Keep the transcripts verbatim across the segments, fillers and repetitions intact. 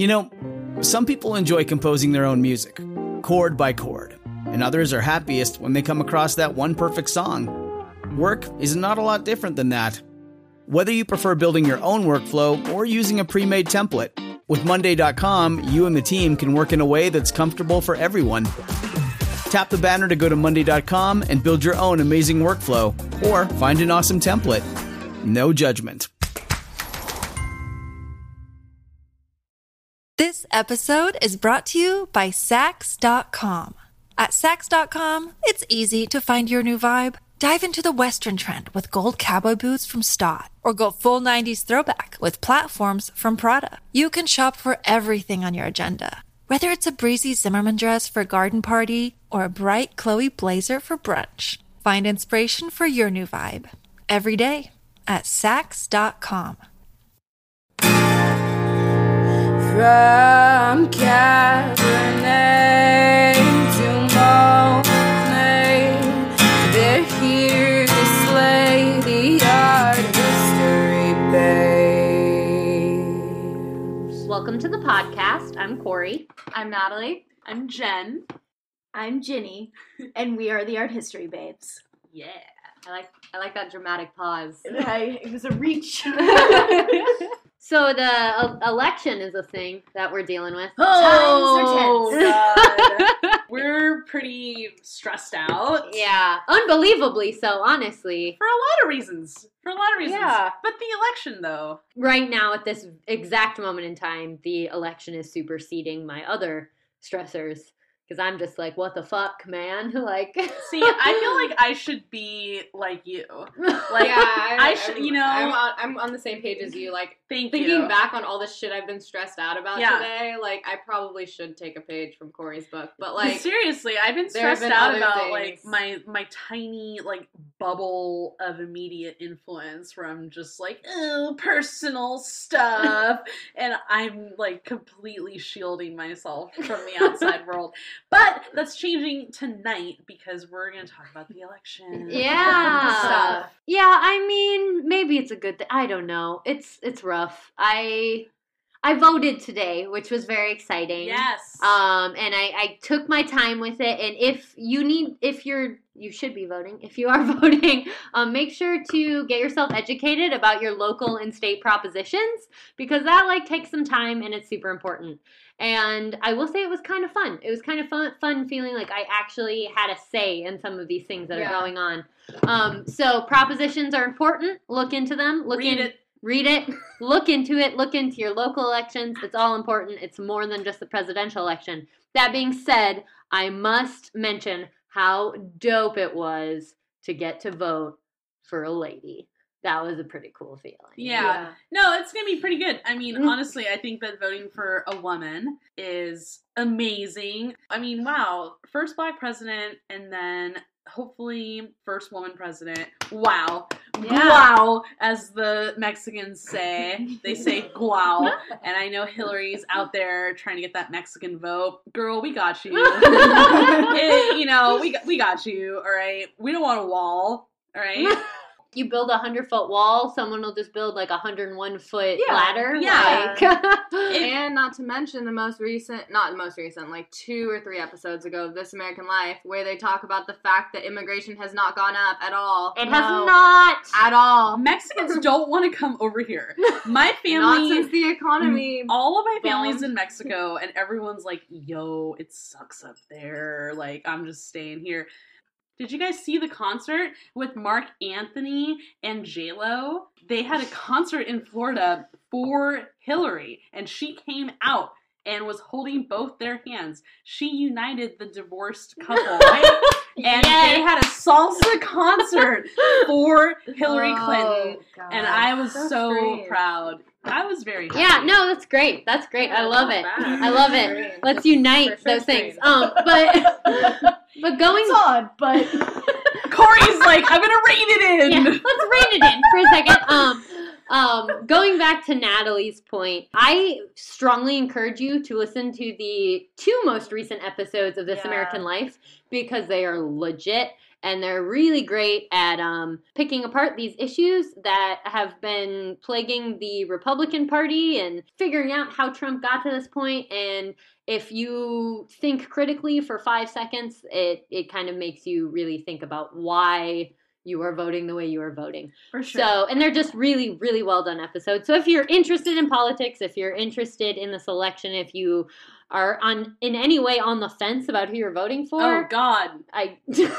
You know, some people enjoy composing their own music, chord by chord, and others are happiest when they come across that one perfect song. Work is not a lot different than that. Whether you prefer building your own workflow or using a pre-made template, with Monday dot com, you and the team can work in a way that's comfortable for everyone. Tap the banner to go to Monday dot com and build your own amazing workflow, or find an awesome template. No judgment. This episode is brought to you by Sax dot com. At Sax dot com, it's easy to find your new vibe. Dive into the Western trend with gold cowboy boots from Stott, or go full nineties throwback with platforms from Prada. You can shop for everything on your agenda, whether it's a breezy Zimmermann dress for a garden party or a bright Chloe blazer for brunch. Find inspiration for your new vibe every day at Sax dot com. From Cabernet to Monet, they're here to slay the art history babes. Welcome to the podcast. I'm Corey. I'm Natalie. I'm Jen. I'm Ginny. And we are the art history babes. Yeah. I like I like that dramatic pause. It was a reach. So the uh, election is a thing that we're dealing with. Oh, God. We're pretty stressed out. Yeah, unbelievably so, honestly. For a lot of reasons. For a lot of reasons. Yeah. But the election, though. Right now, at this exact moment in time, the election is superseding my other stressors. Because I'm just like, what the fuck, man? Like, see, I feel like I should be like you. Like, yeah, I, I should, you know, I'm on, I'm on the same page as you. Like, thank thinking you. back on all the shit I've been stressed out about Yeah. today, like, I probably should take a page from Corey's book. But like, seriously, I've been there have stressed been out other about things. like my my tiny like bubble of immediate influence from just like oh personal stuff, and I'm like completely shielding myself from the outside world. But that's changing tonight because we're going to talk about the election. yeah. Stuff. Yeah, I mean, maybe it's a good thing. I don't know. It's it's rough. I I voted today, which was very exciting. Yes. Um, and I, I took my time with it. And if you need, if you're, you should be voting. If you are voting, um, make sure to get yourself educated about your local and state propositions, because that like takes some time and it's super important. And I will say it was kind of fun. It was kind of fun, fun feeling like I actually had a say in some of these things that Yeah. are going on. Um, so propositions are important. Look into them. Look Read in, it. Read it. Look into it. Look into your local elections. It's all important. It's more than just the presidential election. That being said, I must mention how dope it was to get to vote for a lady. That was a pretty cool feeling. Yeah. Yeah. No, it's going to be pretty good. I mean, Mm. honestly, I think that voting for a woman is amazing. I mean, wow. First black president and then hopefully first woman president. Wow. Yeah. Wow, as the Mexicans say. They say guau. And I know Hillary's out there trying to get that Mexican vote. Girl, we got you. It- you know, we got, we got you, all right? We don't want a wall, all right? You build a hundred foot wall, someone will just build like a hundred and one foot Yeah. ladder. Yeah. Like, and not to mention the most recent, not the most recent, like two or three episodes ago of This American Life, where they talk about the fact that immigration has not gone up at all. it No. has not. At all. Mexicans don't want to come over here. My Not family, since the economy. all of my family's bombed. in Mexico, and everyone's like, yo, it sucks up there. Like, I'm just staying here. Did you guys see the concert with Mark Anthony and J-Lo? They had a concert in Florida for Hillary, and she came out and was holding both their hands. She united the divorced couple, right? And Yes. they had a salsa concert for Hillary Oh, Clinton, God. and I was so, So strange. proud. I was very happy. Yeah, no, that's great. That's great. I love not it. bad. I love it. Great. Let's unite For sure those things. strange. Um, but but going. It's odd, but Corey's like, I'm gonna rein it in. Yeah, let's rein it in for a second. Um, Um, going back to Natalie's point, I strongly encourage you to listen to the two most recent episodes of This Yeah. American Life because they are legit and they're really great at um, picking apart these issues that have been plaguing the Republican Party and figuring out how Trump got to this point. And if you think critically for five seconds, it, it kind of makes you really think about why you are voting the way you are voting. For sure. So, and they're just really, really well done episodes. So if you're interested in politics, if you're interested in this election, if you are on in any way on the fence about who you're voting for, Oh, God. I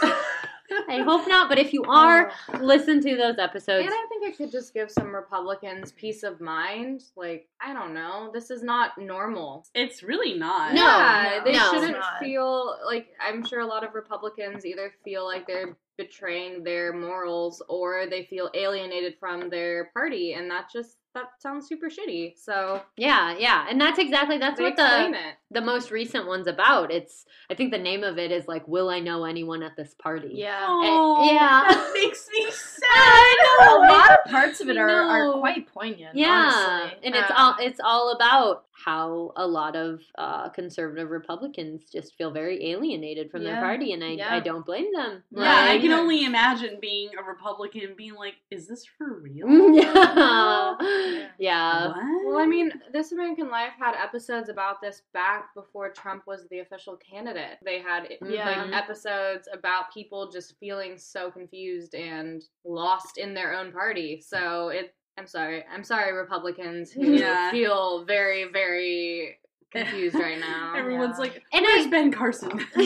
I hope not, but if you are, listen to those episodes. And I think it could just give some Republicans peace of mind. Like, I don't know. This is not normal. It's really not. No. yeah, they no. shouldn't It's not. feel like, I'm sure a lot of Republicans either feel like they're betraying their morals or they feel alienated from their party, and that just, that sounds super shitty. So, Yeah, yeah. And that's exactly, that's they what explain the it. the most recent one's about. It's, I think the name of it is like, Will I Know Anyone at This Party? Yeah. Oh, yeah. that makes me sad. A lot of parts of it are, No. are quite poignant, Yeah, honestly. and it's Um, all it's all about how a lot of uh, conservative Republicans just feel very alienated from their Yeah, party, and I yeah. I don't blame them. Yeah, I Like- can only imagine being a Republican being like, is this for real? yeah, yeah. What? Well, I mean, This American Life had episodes about this back before Trump was the official candidate. They had Yeah. like episodes about people just feeling so confused and lost in their own party. So it, I'm sorry, I'm sorry, Republicans who Yeah. feel very, very confused right now. Everyone's Yeah. like, And where's I- Ben Carson?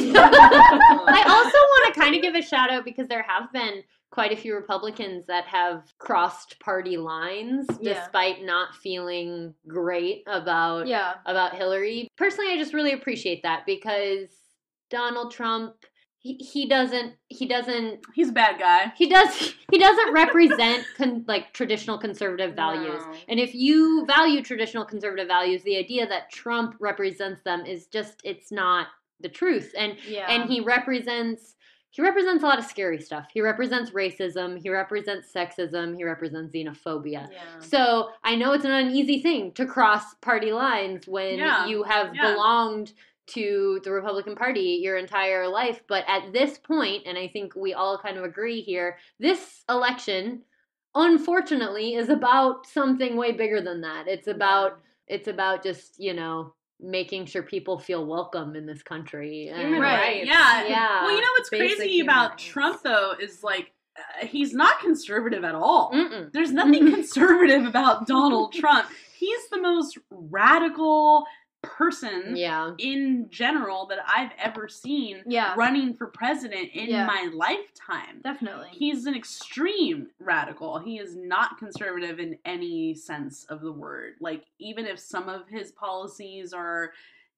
I also want to kind of give a shout out because there have been quite a few Republicans that have crossed party lines Yeah. despite not feeling great about Yeah. about Hillary. Personally, I just really appreciate that because Donald Trump, he, he doesn't he doesn't He's a bad guy. he does he doesn't represent con, like traditional conservative values. No. And if you value traditional conservative values, the idea that Trump represents them is just it's not the truth. And Yeah. and he represents he represents a lot of scary stuff. He represents racism, he represents sexism, he represents xenophobia. Yeah. So I know it's an uneasy thing to cross party lines when Yeah, you have yeah. belonged to the Republican Party your entire life. But at this point, and I think we all kind of agree here, this election, unfortunately, is about something way bigger than that. It's about it's about just, you know, making sure people feel welcome in this country. And- Human Right. rights. Yeah. Yeah. Well, you know what's Basic crazy human about rights. Trump, though, is like, uh, he's not conservative at all. Mm-mm. There's nothing conservative about Donald Trump. He's the most radical person Yeah. in general that I've ever seen Yeah. running for president in Yeah. my lifetime. Definitely. He's an extreme radical. He is not conservative in any sense of the word. Like, even if some of his policies are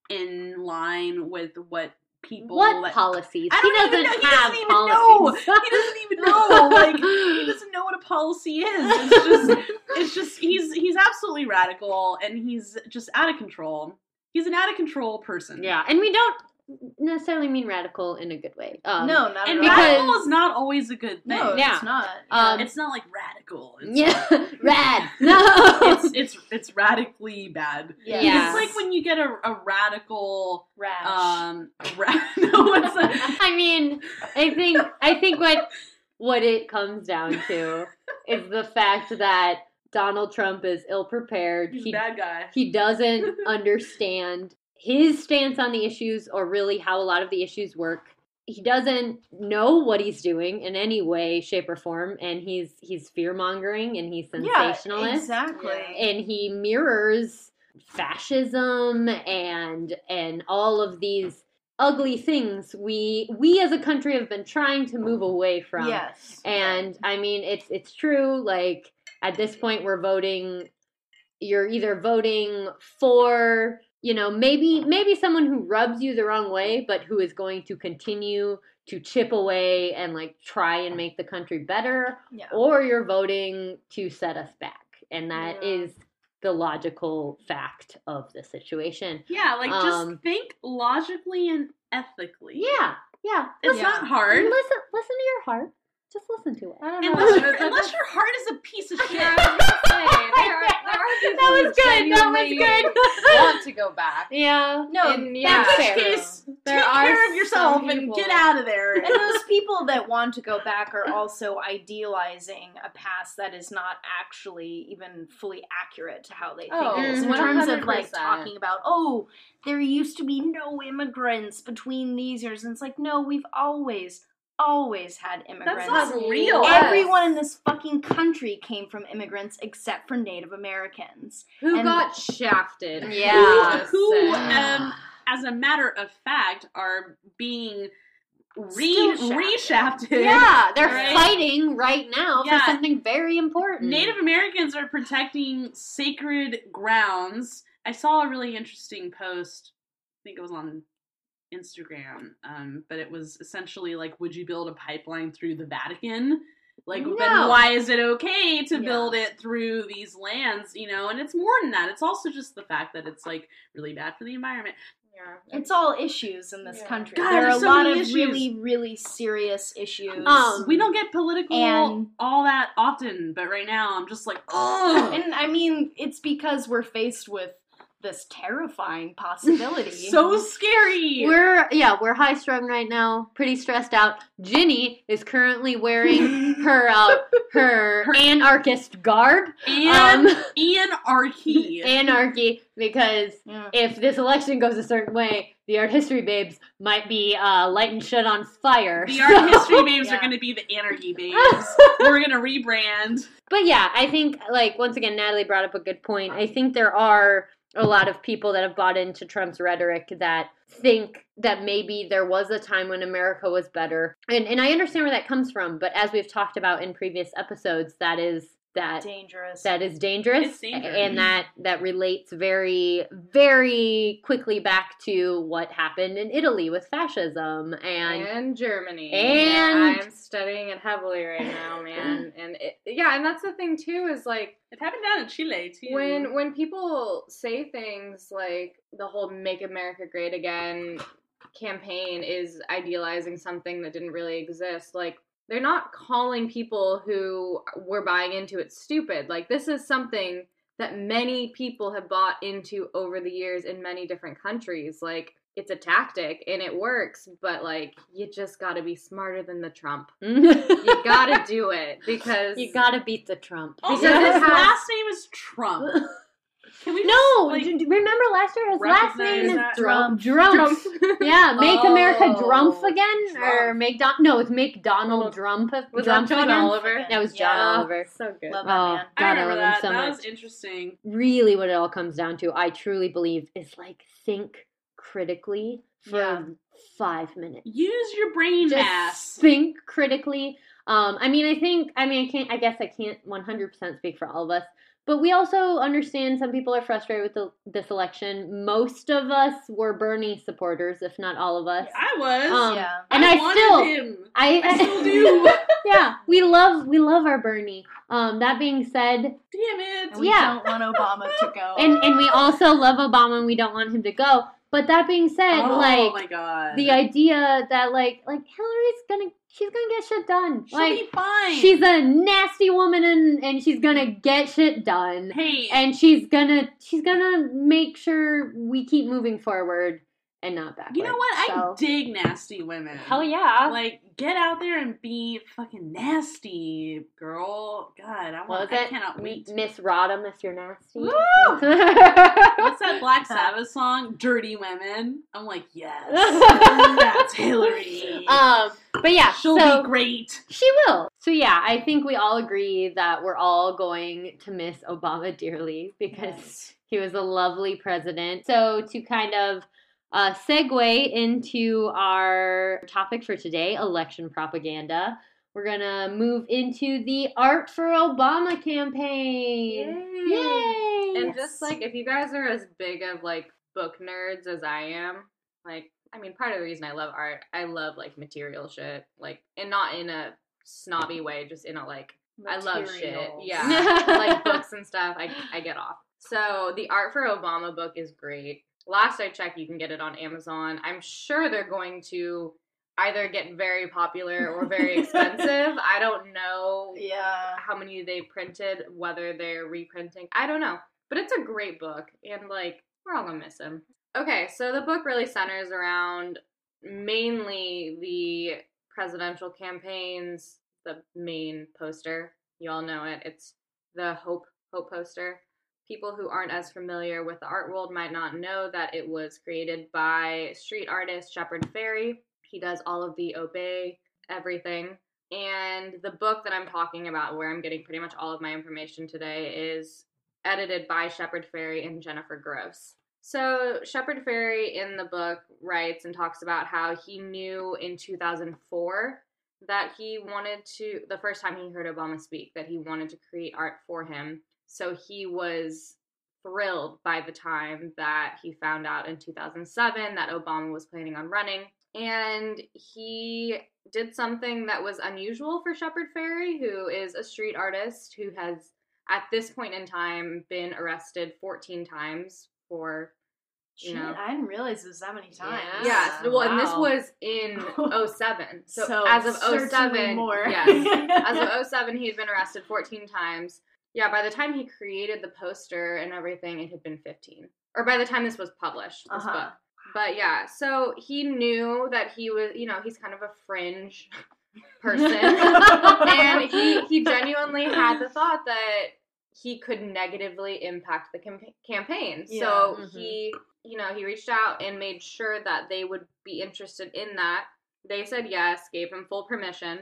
in line with what people... What that- policies? I He don't doesn't even know. He have doesn't even know. policies. He doesn't even know. Like, he doesn't know what a policy is. It's just, it's just, he's he's absolutely radical, and he's just out of control. He's an out of control person. Yeah, and we don't necessarily mean radical in a good way. Um, no, not And at all. because- radical is not always a good thing. No, Yeah. it's not. Um, It's not like radical. It's, Yeah, rad. No. it's it's it's radically bad. Yeah. Yeah. It's like when you get a, a radical Rash. um a ra- no, what's that? I mean, I think I think what what it comes down to is the fact that Donald Trump is ill prepared. He's He a bad guy. he doesn't understand his stance on the issues or really how a lot of the issues work. He doesn't know what he's doing in any way, shape, or form, and he's he's fear mongering and he's sensationalist. Yeah, exactly. And he mirrors fascism and and all of these ugly things we we as a country have been trying to move away from. Yes. And I mean it's it's true, like at this point we're voting you're either voting for, you know, maybe maybe someone who rubs you the wrong way, but who is going to continue to chip away and like try and make the country better, Yeah. or you're voting to set us back. And that Yeah. is the logical fact of the situation. Yeah, like Um, just think logically and ethically. Yeah, yeah. It's Yeah. not hard. Listen listen to your heart. just listen to it. I don't know. Unless, That- your, that- unless your heart is a piece of shit. Yeah, I was gonna say, there are, there are people That was who good, that was genuinely good. want to go back. Yeah. No, And In yeah, which fair. case, There take are care of yourself some and people- get out of there. And those people that want to go back are also idealizing a past that is not actually even fully accurate to how they think Oh, it is. In mhm. terms of like one hundred percent. talking about, oh, there used to be no immigrants between these years. And it's like, no, we've always, always had immigrants. That's not real. Yes. Everyone in this fucking country came from immigrants except for Native Americans. Who And- got shafted? Yeah. Just Who, saying. um, as a matter of fact, are being re Still reshafted. Yeah, they're Right? fighting right now Yeah. for something very important. Native Americans are protecting sacred grounds. I saw a really interesting post. I think it was on Instagram, um, but it was essentially like, would you build a pipeline through the Vatican? Like, No. then why is it okay to Yeah. build it through these lands, you know? And it's more than that. It's also just the fact that it's, like, really bad for the environment. Yeah. It's all issues in this Yeah. country. God, there are a there's so lot many of issues. really, really serious issues. Um, We don't get political And- all that often, but right now I'm just like, oh, And I mean, it's because we're faced with this terrifying possibility. so scary. We're yeah, we're high strung right now, pretty stressed out. Ginny is currently wearing her uh, her Her- anarchist garb, and um, anarchy. anarchy, because Yeah. if this election goes a certain way, the art history babes might be uh, lighting shit on fire. The art history babes Yeah. are going to be the anarchy babes. We're going to rebrand. But yeah, I think, like, once again, Natalie brought up a good point. I think there are a lot of people that have bought into Trump's rhetoric that think that maybe there was a time when America was better. And and I understand where that comes from, but as we've talked about in previous episodes, that is that dangerous. that is dangerous, It's dangerous. and that that relates very very quickly back to what happened in Italy with fascism and And Germany. And- Yeah, I'm studying it heavily right now, man. And it, yeah, and that's the thing too is like It happened down in Chile, too. when when people say things like the whole "Make America Great Again" campaign is idealizing something that didn't really exist, like they're not calling people who were buying into it stupid. Like this is something that many people have bought into over the years in many different countries. Like it's a tactic and it works, but like you just got to be smarter than the Trump. You got to do it because you gotta beat the Trump. Also, because his it has- last name is Trump. Can we just, No, like, d- d- remember last year his last name recognize is that? Trump. Trump. Yeah, make America Oh, Drumpf again, or Trump. make Don. No, it's make Donald Trump. Was Drumpf that John again. Oliver? That was John Yeah. Oliver. So good. Love Oh, that man. I God, I remember love him that. so that much. was interesting. Really, what it all comes down to, I truly believe, is like think critically for Yeah. five minutes. Use your brain Just mass. think critically. Um, I mean, I think, I mean, I can't, I guess I can't one hundred percent speak for all of us, but we also understand some people are frustrated with the, this election. Most of us were Bernie supporters, if not all of us. I was. Um, Yeah. And I, wanted still, him. I, I still do. yeah, we love, we love our Bernie. Um, that being said, Damn it. And we Yeah. don't want Obama to go. and, and we also love Obama and we don't want him to go. But that being said, oh like, my god. the idea that like like Hillary's gonna she's gonna get shit done. She'll like be fine. she's a nasty woman and and she's gonna get shit done. Hey, And she's gonna she's gonna make sure we keep moving forward and not backwards. you know what? I So, dig nasty women. hell yeah. Like, get out there and be fucking nasty, girl. God, I what want. was I it? cannot wait. Miss Rada, Miss You're Nasty. Woo! What's that Black Sabbath song? Dirty Women. I'm like, yes, that's Hillary. um, but yeah, She'll so be great. she will. So yeah, I think we all agree that we're all going to miss Obama dearly because Yes. he was a lovely president. So to kind of uh, segue into our topic for today, election propaganda, we're gonna move into the Art for Obama campaign. Yay! And just like if you guys are as big of like book nerds as I am, like I mean part of the reason I love art, I love like material shit. Like and not in a snobby way, just in a like I love shit. Materials. Yeah. Like books and stuff, I I get off. So the Art for Obama book is great. Last I checked, you can get it on Amazon. I'm sure they're going to either get very popular or very expensive. I don't know Yeah. how many they printed, whether they're reprinting. I don't know. But it's a great book, and, like, we're all gonna miss him. Okay, so the book really centers around mainly the presidential campaigns, the main poster. You all know it. It's the Hope Hope poster. People who aren't as familiar with the art world might not know that it was created by street artist Shepard Fairey. He does all of the Obey everything. And the book that I'm talking about, where I'm getting pretty much all of my information today, is edited by Shepard Fairey and Jennifer Gross. So Shepard Fairey in the book writes and talks about how he knew in two thousand four that he wanted to, the first time he heard Obama speak, that he wanted to create art for him. So he was thrilled by the time that he found out in two thousand seven that Obama was planning on running. And he did something that was unusual for Shepard Fairey, who is a street artist who has, at this point in time, been arrested fourteen times for, you Shit, know. I didn't realize it was that many times. Yes, well, and this Wow. was in oh seven. So, So as of oh certainly seven, more. yes, as of oh seven, he had been arrested fourteen times. Yeah, by the time he created the poster and everything, it had been fifteen. Or by the time this was published, this Uh-huh. book. But yeah, so he knew that he was, you know, he's kind of a fringe person. And he, he genuinely had the thought that he could negatively impact the camp- campaign. Yeah. So Mhm. he, you know, he reached out and made sure that they would be interested in that. They said yes, gave him full permission.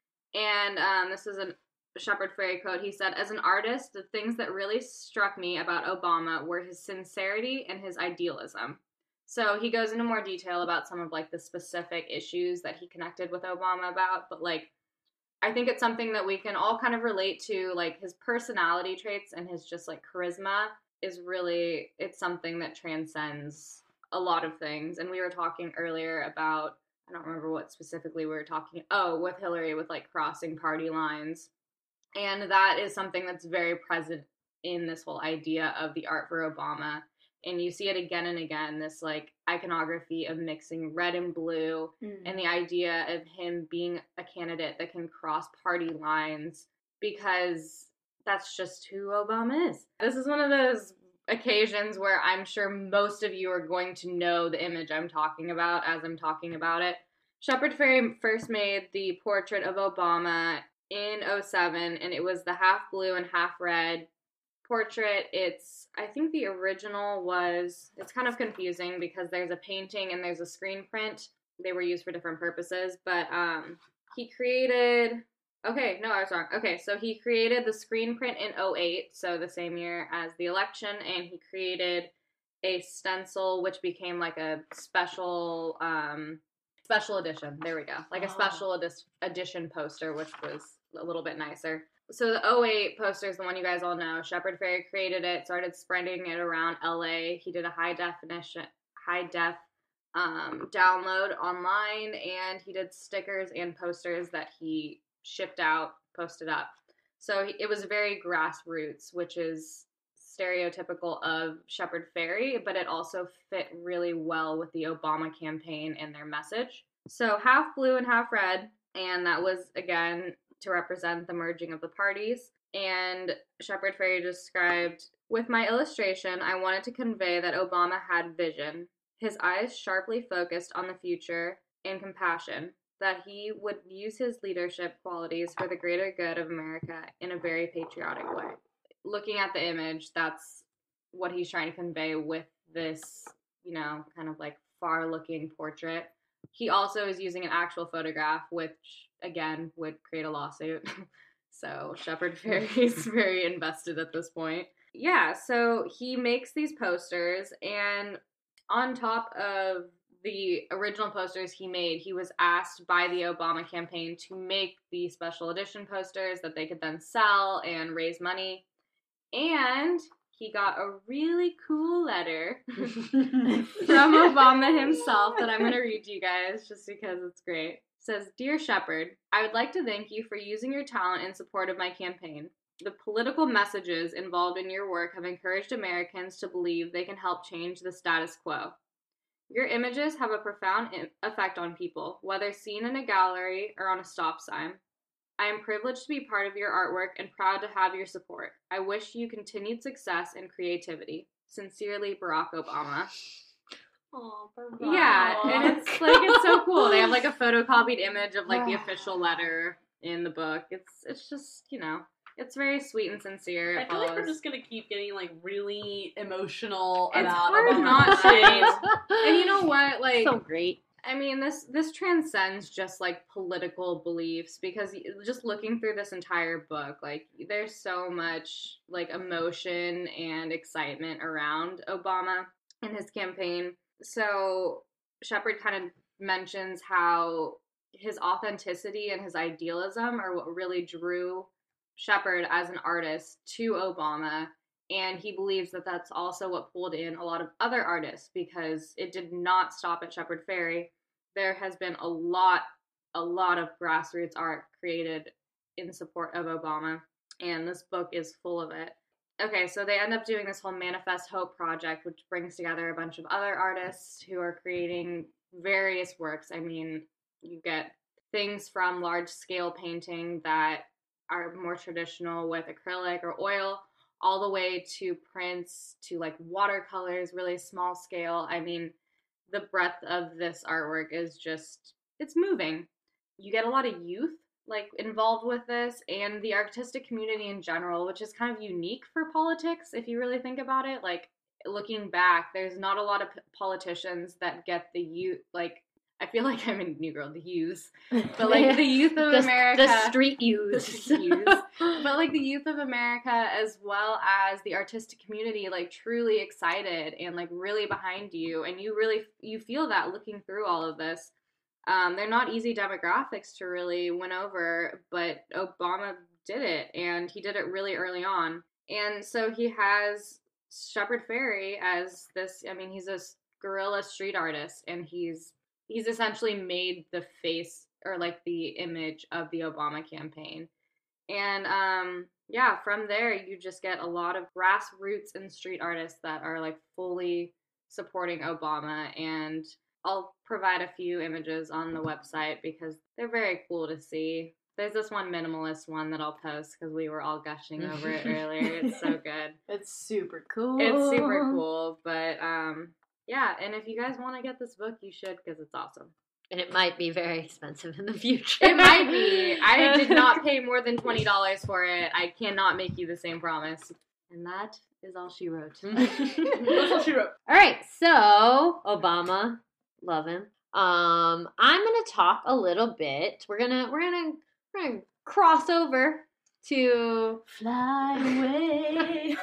And um, this is a Shepard Fairey quote. He said, "As an artist, the things that really struck me about Obama were his sincerity and his idealism." So he goes into more detail about some of, like, the specific issues that he connected with Obama about, but, like, I think it's something that we can all kind of relate to, like, his personality traits and his just, like, charisma is really, it's something that transcends a lot of things. And we were talking earlier about, I don't remember what specifically we were talking, oh, with Hillary, with, like, crossing party lines. And that is something that's very present in this whole idea of the art for Obama. And you see it again and again, this, like, iconography of mixing red and blue, Mm. and the idea of him being a candidate that can cross party lines, because that's just who Obama is. This is one of those occasions where I'm sure most of you are going to know the image I'm talking about as I'm talking about it. Shepard Fairey first made the portrait of Obama in oh seven, and it was the half blue and half red portrait. It's, I think the original was, it's kind of confusing because there's a painting and there's a screen print. They were used for different purposes, but um, he created, okay, no, I was wrong. Okay, so he created the screen print in oh eight, so the same year as the election, and he created a stencil which became like a special, um, special edition. There we go. Like a Oh. special edi- edition poster, which was a little bit nicer. So the oh eight poster is the one you guys all know. Shepard Fairey created it, started spreading it around L A. He did a high definition, high def um, download online, and he did stickers and posters that he shipped out, posted up. So he, it was very grassroots, which is stereotypical of Shepard Fairey, but it also fit really well with the Obama campaign and their message. So half blue and half red, and that was, again, to represent the merging of the parties. And Shepard Fairey described, "With my illustration, I wanted to convey that Obama had vision, his eyes sharply focused on the future, and compassion, that he would use his leadership qualities for the greater good of America in a very patriotic way." Looking at the image, that's what he's trying to convey with this, you know, kind of like far-looking portrait. He also is using an actual photograph, which, again, would create a lawsuit. So Shepard Fairey is very invested at this point. Yeah, so he makes these posters, and on top of the original posters he made, he was asked by the Obama campaign to make the special edition posters that they could then sell and raise money. And he got a really cool letter from Obama himself that I'm going to read to you guys just because it's great. It says, "Dear Shepard, I would like to thank you for using your talent in support of my campaign. The political messages involved in your work have encouraged Americans to believe they can help change the status quo. Your images have a profound im- effect on people, whether seen in a gallery or on a stop sign. I am privileged to be part of your artwork and proud to have your support. I wish you continued success and creativity. Sincerely, Barack Obama. Oh, Yeah, and it's like it's so cool. They have like a photocopied image of like the official letter in the book. It's it's just, you know, it's very sweet and sincere. I It feel like we're follows- just gonna keep getting like really emotional It's about hard about not this. to. And you know what? Like, so great. I mean, this this transcends just like political beliefs, because y- just looking through this entire book, like there's so much like emotion and excitement around Obama and his campaign. So Shepard kind of mentions how his authenticity and his idealism are what really drew Shepard as an artist to Obama. And he believes that that's also what pulled in a lot of other artists, because it did not stop at Shepard Fairey. There has been a lot, a lot of grassroots art created in support of Obama, and this book is full of it. Okay, so they end up doing this whole Manifest Hope project, which brings together a bunch of other artists who are creating various works. I mean, you get things from large-scale painting that are more traditional with acrylic or oil, all the way to prints, to like watercolors, really small scale. I mean, the breadth of this artwork is just, it's moving. You get a lot of youth like involved with this, and the artistic community in general, which is kind of unique for politics if you really think about it. Like, looking back, there's not a lot of p- politicians that get the youth, like, I feel like I'm a new girl, the youths, but like the youth of the, America. The street The youths. street youths. But like the youth of America, as well as the artistic community, like truly excited and like really behind you, and you really you feel that looking through all of this. Um, they're not easy demographics to really win over, but Obama did it, and he did it really early on. And so he has Shepard Fairey as this. I mean, he's a guerrilla street artist, and he's he's essentially made the face or like the image of the Obama campaign. And um, yeah, from there you just get a lot of grassroots and street artists that are like fully supporting Obama. And I'll provide a few images on the website because they're very cool to see. There's this one minimalist one that I'll post because we were all gushing over it earlier. It's so good. It's super cool. It's super cool. But um, yeah, and if you guys want to get this book, you should, because it's awesome. And it might be very expensive in the future. It might be. I did not pay more than twenty dollars for it. I cannot make you the same promise. And that is all she wrote. That's what she wrote. All right, so Obama, love him. Um, I'm gonna talk a little bit. We're gonna we're gonna we're gonna cross over to Fly away.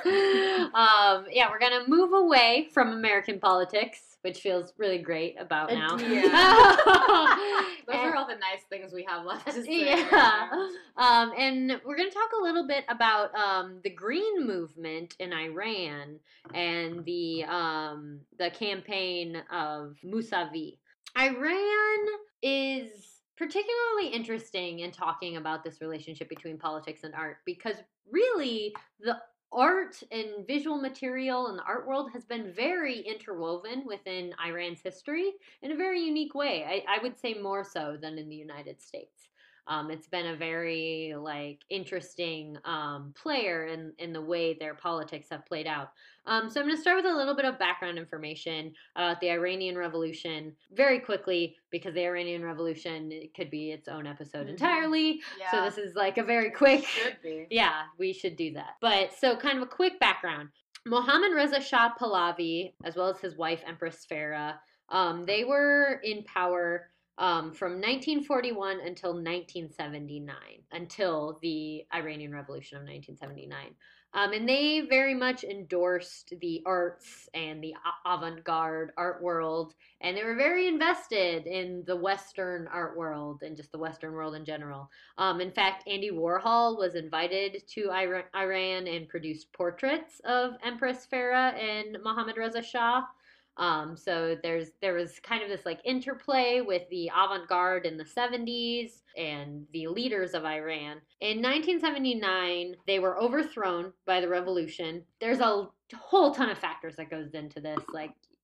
um, yeah, we're gonna move away from American politics, which feels really great about Uh, now. yeah. Those And- are all the nice things we have left to say. yeah. Um, and we're going to talk a little bit about um, the Green Movement in Iran and the um, the campaign of Mousavi. Iran is particularly interesting in talking about this relationship between politics and art, because really the art and visual material in the art world has been very interwoven within Iran's history in a very unique way. I, I would say more so than in the United States. Um, it's been a very like interesting um, player in, in the way their politics have played out. Um, so I'm going to start with a little bit of background information about the Iranian Revolution very quickly, because the Iranian Revolution, it could be its own episode entirely. Yeah. So this is like a very quick. Should be. Yeah, we should do that. But so kind of a quick background. Mohammad Reza Shah Pahlavi, as well as his wife Empress Farah, um, they were in power um, from nineteen forty-one until nineteen seventy-nine, until the Iranian Revolution of nineteen seventy-nine. Um, and they very much endorsed the arts and the avant-garde art world, and they were very invested in the Western art world and just the Western world in general. Um, in fact, Andy Warhol was invited to Ira- Iran and produced portraits of Empress Farah and Mohammad Reza Shah. Um, so there's there was kind of this like interplay with the avant-garde in the seventies and the leaders of Iran. In nineteen seventy-nine, they were overthrown by the revolution. There's a whole ton of factors that goes into this. Like,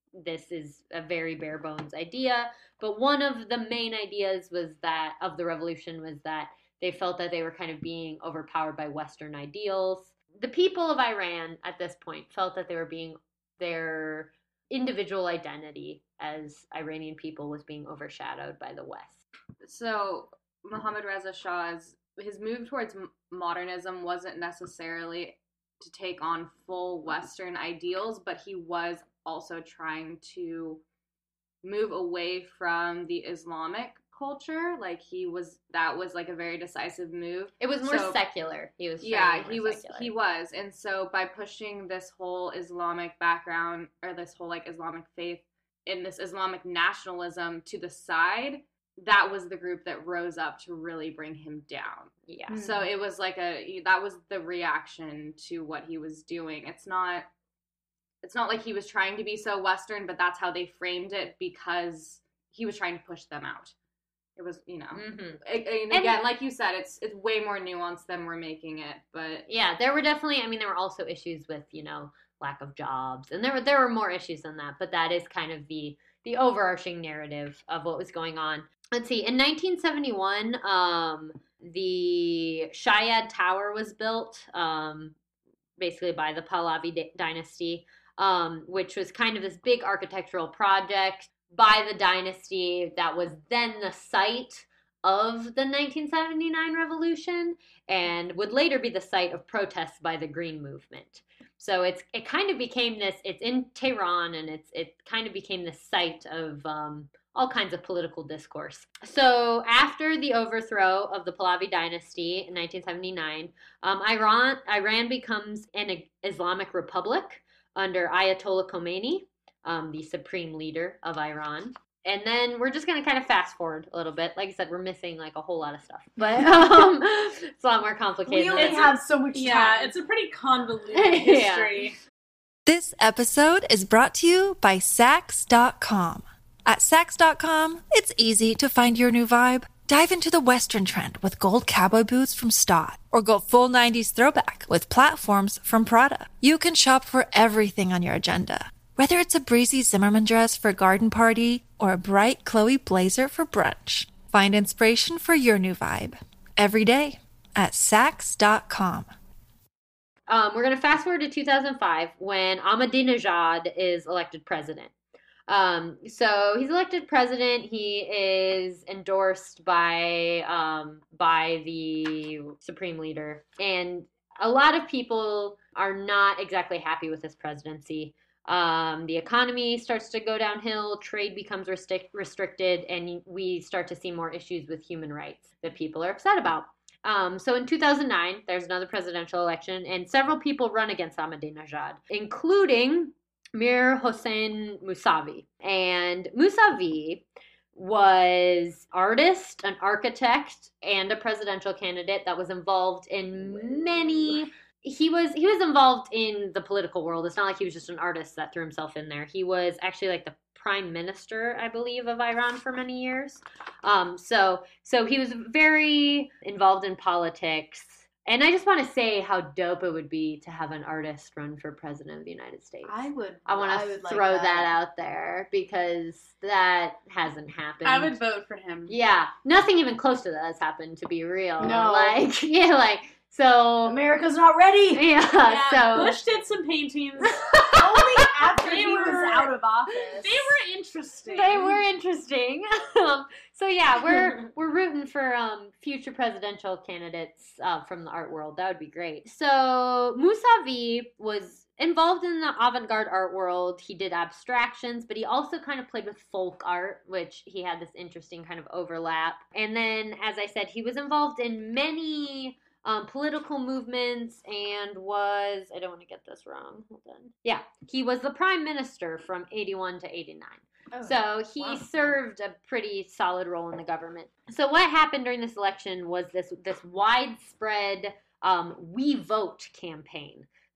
this is a very bare bones idea. But one of the main ideas was that of the revolution was that they felt that they were kind of being overpowered by Western ideals. The people of Iran at this point felt that they were being, their individual identity as Iranian people was being overshadowed by the West. So Mohammad Reza Shah's, his move towards modernism wasn't necessarily to take on full Western ideals, but he was also trying to move away from the Islamic culture. Like he was, that was like a very decisive move. It was more So- secular. He was Yeah, more he was secular. he was. And so by pushing this whole Islamic background or this whole like Islamic faith and this Islamic nationalism to the side, that was the group that rose up to really bring him down. Yeah. So it was like a that was the reaction to what he was doing. It's not it's not like he was trying to be so Western, but that's how they framed it because he was trying to push them out. It was, you know, Mm-hmm. a- and And- again, like you said, it's it's way more nuanced than we're making it. But Yeah, there were definitely, I mean, there were also issues with, you know, lack of jobs. And there were there were more issues than that, but that is kind of the the overarching narrative of what was going on. Let's see. In nineteen seventy-one, um, the Shayad Tower was built, um, basically by the Pahlavi d- dynasty, um, which was kind of this big architectural project by the dynasty that was then the site of the nineteen seventy-nine revolution and would later be the site of protests by the Green Movement. So it's it kind of became this, it's in Tehran, and it's it kind of became the site of um, all kinds of political discourse. So after the overthrow of the Pahlavi dynasty in nineteen seventy-nine, um, Iran, Iran becomes an Islamic republic under Ayatollah Khomeini, um, the supreme leader of Iran. And then we're just going to kind of fast forward a little bit. Like I said, we're missing like a whole lot of stuff. But um, it's a lot more complicated. We only than have so much time. Yeah, it's a pretty convoluted Yeah. history. This episode is brought to you by Sax dot com. At Sax dot com, it's easy to find your new vibe. Dive into the Western trend with gold cowboy boots from Stott, or go full nineties throwback with platforms from Prada. You can shop for everything on your agenda, whether it's a breezy Zimmermann dress for a garden party or a bright Chloe blazer for brunch. Find inspiration for your new vibe every day at Sax dot com. Um, we're going to fast forward to two thousand five when Ahmadinejad is elected president. Um, so he's elected president. He is endorsed by um, by the supreme leader, and a lot of people are not exactly happy with his presidency. Um, the economy starts to go downhill, trade becomes restric- restricted, and we start to see more issues with human rights that people are upset about. Um, so in two thousand nine, there's another presidential election, and several people run against Ahmadinejad, including Mir Hossein Mousavi. And Mousavi was artist, an architect, and a presidential candidate that was involved in many... He was he was involved in the political world. It's not like he was just an artist that threw himself in there. He was actually like the prime minister, I believe, of Iran for many years. Um, so so he was very involved in politics. And I just want to say how dope it would be to have an artist run for president of the United States. I would. I want to would like throw that. that. out there because that hasn't happened. I would vote for him. Yeah, nothing even close to that has happened, to be real. No. Like, yeah, like, so... America's not ready. Yeah, Yeah, so... Bush did some paintings. Only after They he were- was out of office. They were interesting. They were interesting. um, so yeah, we're we're rooting for um, future presidential candidates uh, from the art world. That would be great. So Mousavi was involved in the avant-garde art world. He did abstractions, but he also kind of played with folk art, which he had this interesting kind of overlap. And then, as I said, he was involved in many um, political movements and was, I don't want to get this wrong. Hold on. Yeah, he was the prime minister from eighty-one to eighty-nine. Oh, So he wow. served a pretty solid role in the government. So what happened during this election was this this widespread um, "We Vote" campaign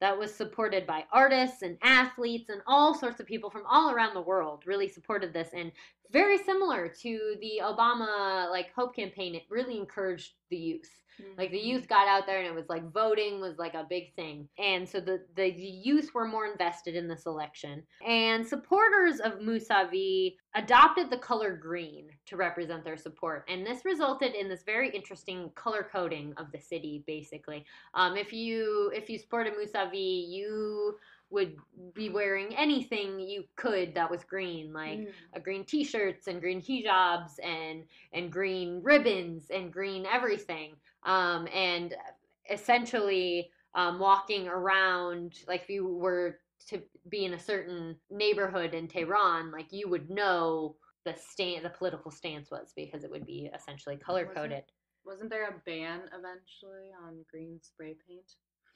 that was supported by artists and athletes and all sorts of people from all around the world really supported this. And very similar to the Obama like Hope campaign, it really encouraged the youth. Mm-hmm. Like the youth got out there and it was like voting was like a big thing. And so the, the youth were more invested in this election. And supporters of Mousavi adopted the color green to represent their support. And this resulted in this very interesting color coding of the city, basically. Um, if you if you supported Mousavi, you would be wearing anything you could that was green, like mm. a green t-shirts and green hijabs and and green ribbons and green everything. Um, and essentially um, walking around, like if you were to be in a certain neighborhood in Tehran, like you would know the stand, the political stance was, because it would be essentially color coded. Wasn't, wasn't there a ban eventually on green spray paint?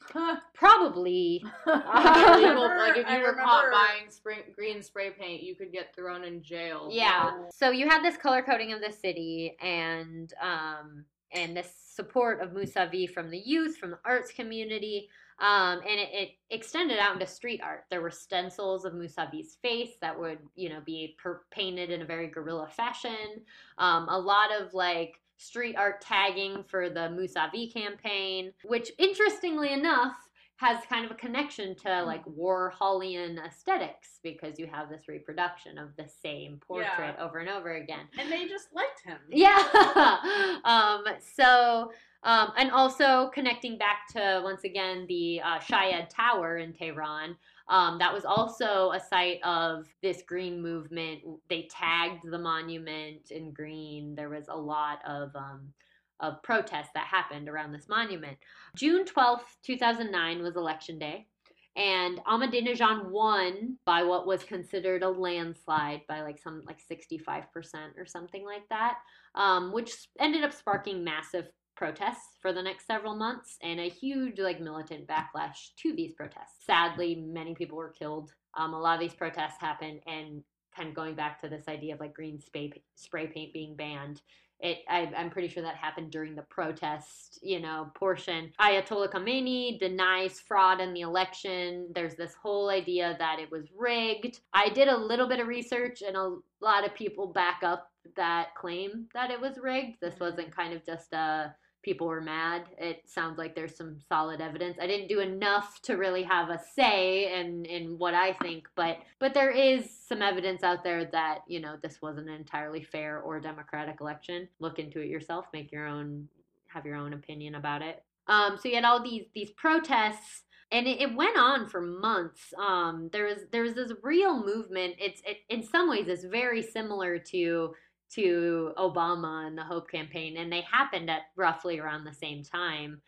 Probably. Uh, people, like if you I were remember. caught buying spray, green spray paint, you could get thrown in jail. Yeah. So you had this color coding of the city, and um, and this support of Mousavi from the youth, from the arts community. Um, and it, it extended out into street art. There were stencils of Mousavi's face that would, you know, be per- painted in a very guerrilla fashion. Um, a lot of like street art tagging for the Mousavi campaign, which interestingly enough has kind of a connection to like Warholian aesthetics, because you have this reproduction of the same portrait yeah. over and over again. And they just liked him. Yeah. um, so... Um, and also connecting back to, once again, the uh, Shayed Tower in Tehran. Um, that was also a site of this green movement. They tagged the monument in green. There was a lot of um, of protests that happened around this monument. June twelfth, two thousand nine was election day. And Ahmadinejad won by what was considered a landslide, by like some like sixty-five percent or something like that, um, which ended up sparking massive protests for the next several months and a huge like militant backlash to these protests. Sadly, many people were killed. Um, a lot of these protests happened, and kind of going back to this idea of like green spray, spray paint being banned. It, I, I'm pretty sure that happened during the protest, you know, portion. Ayatollah Khamenei denies fraud in the election. There's this whole idea that it was rigged. I did a little bit of research, and a lot of people back up that claim that it was rigged. This wasn't kind of just a people were mad. It sounds like there's some solid evidence. I didn't do enough to really have a say in, in what I think, but but there is some evidence out there that, you know, this wasn't an entirely fair or democratic election. Look into it yourself, make your own, have your own opinion about it. Um, so you had all these these protests, and it, it went on for months. Um, there was there was this real movement. It's it, in some ways it's very similar to to Obama and the Hope campaign, and they happened at roughly around the same time.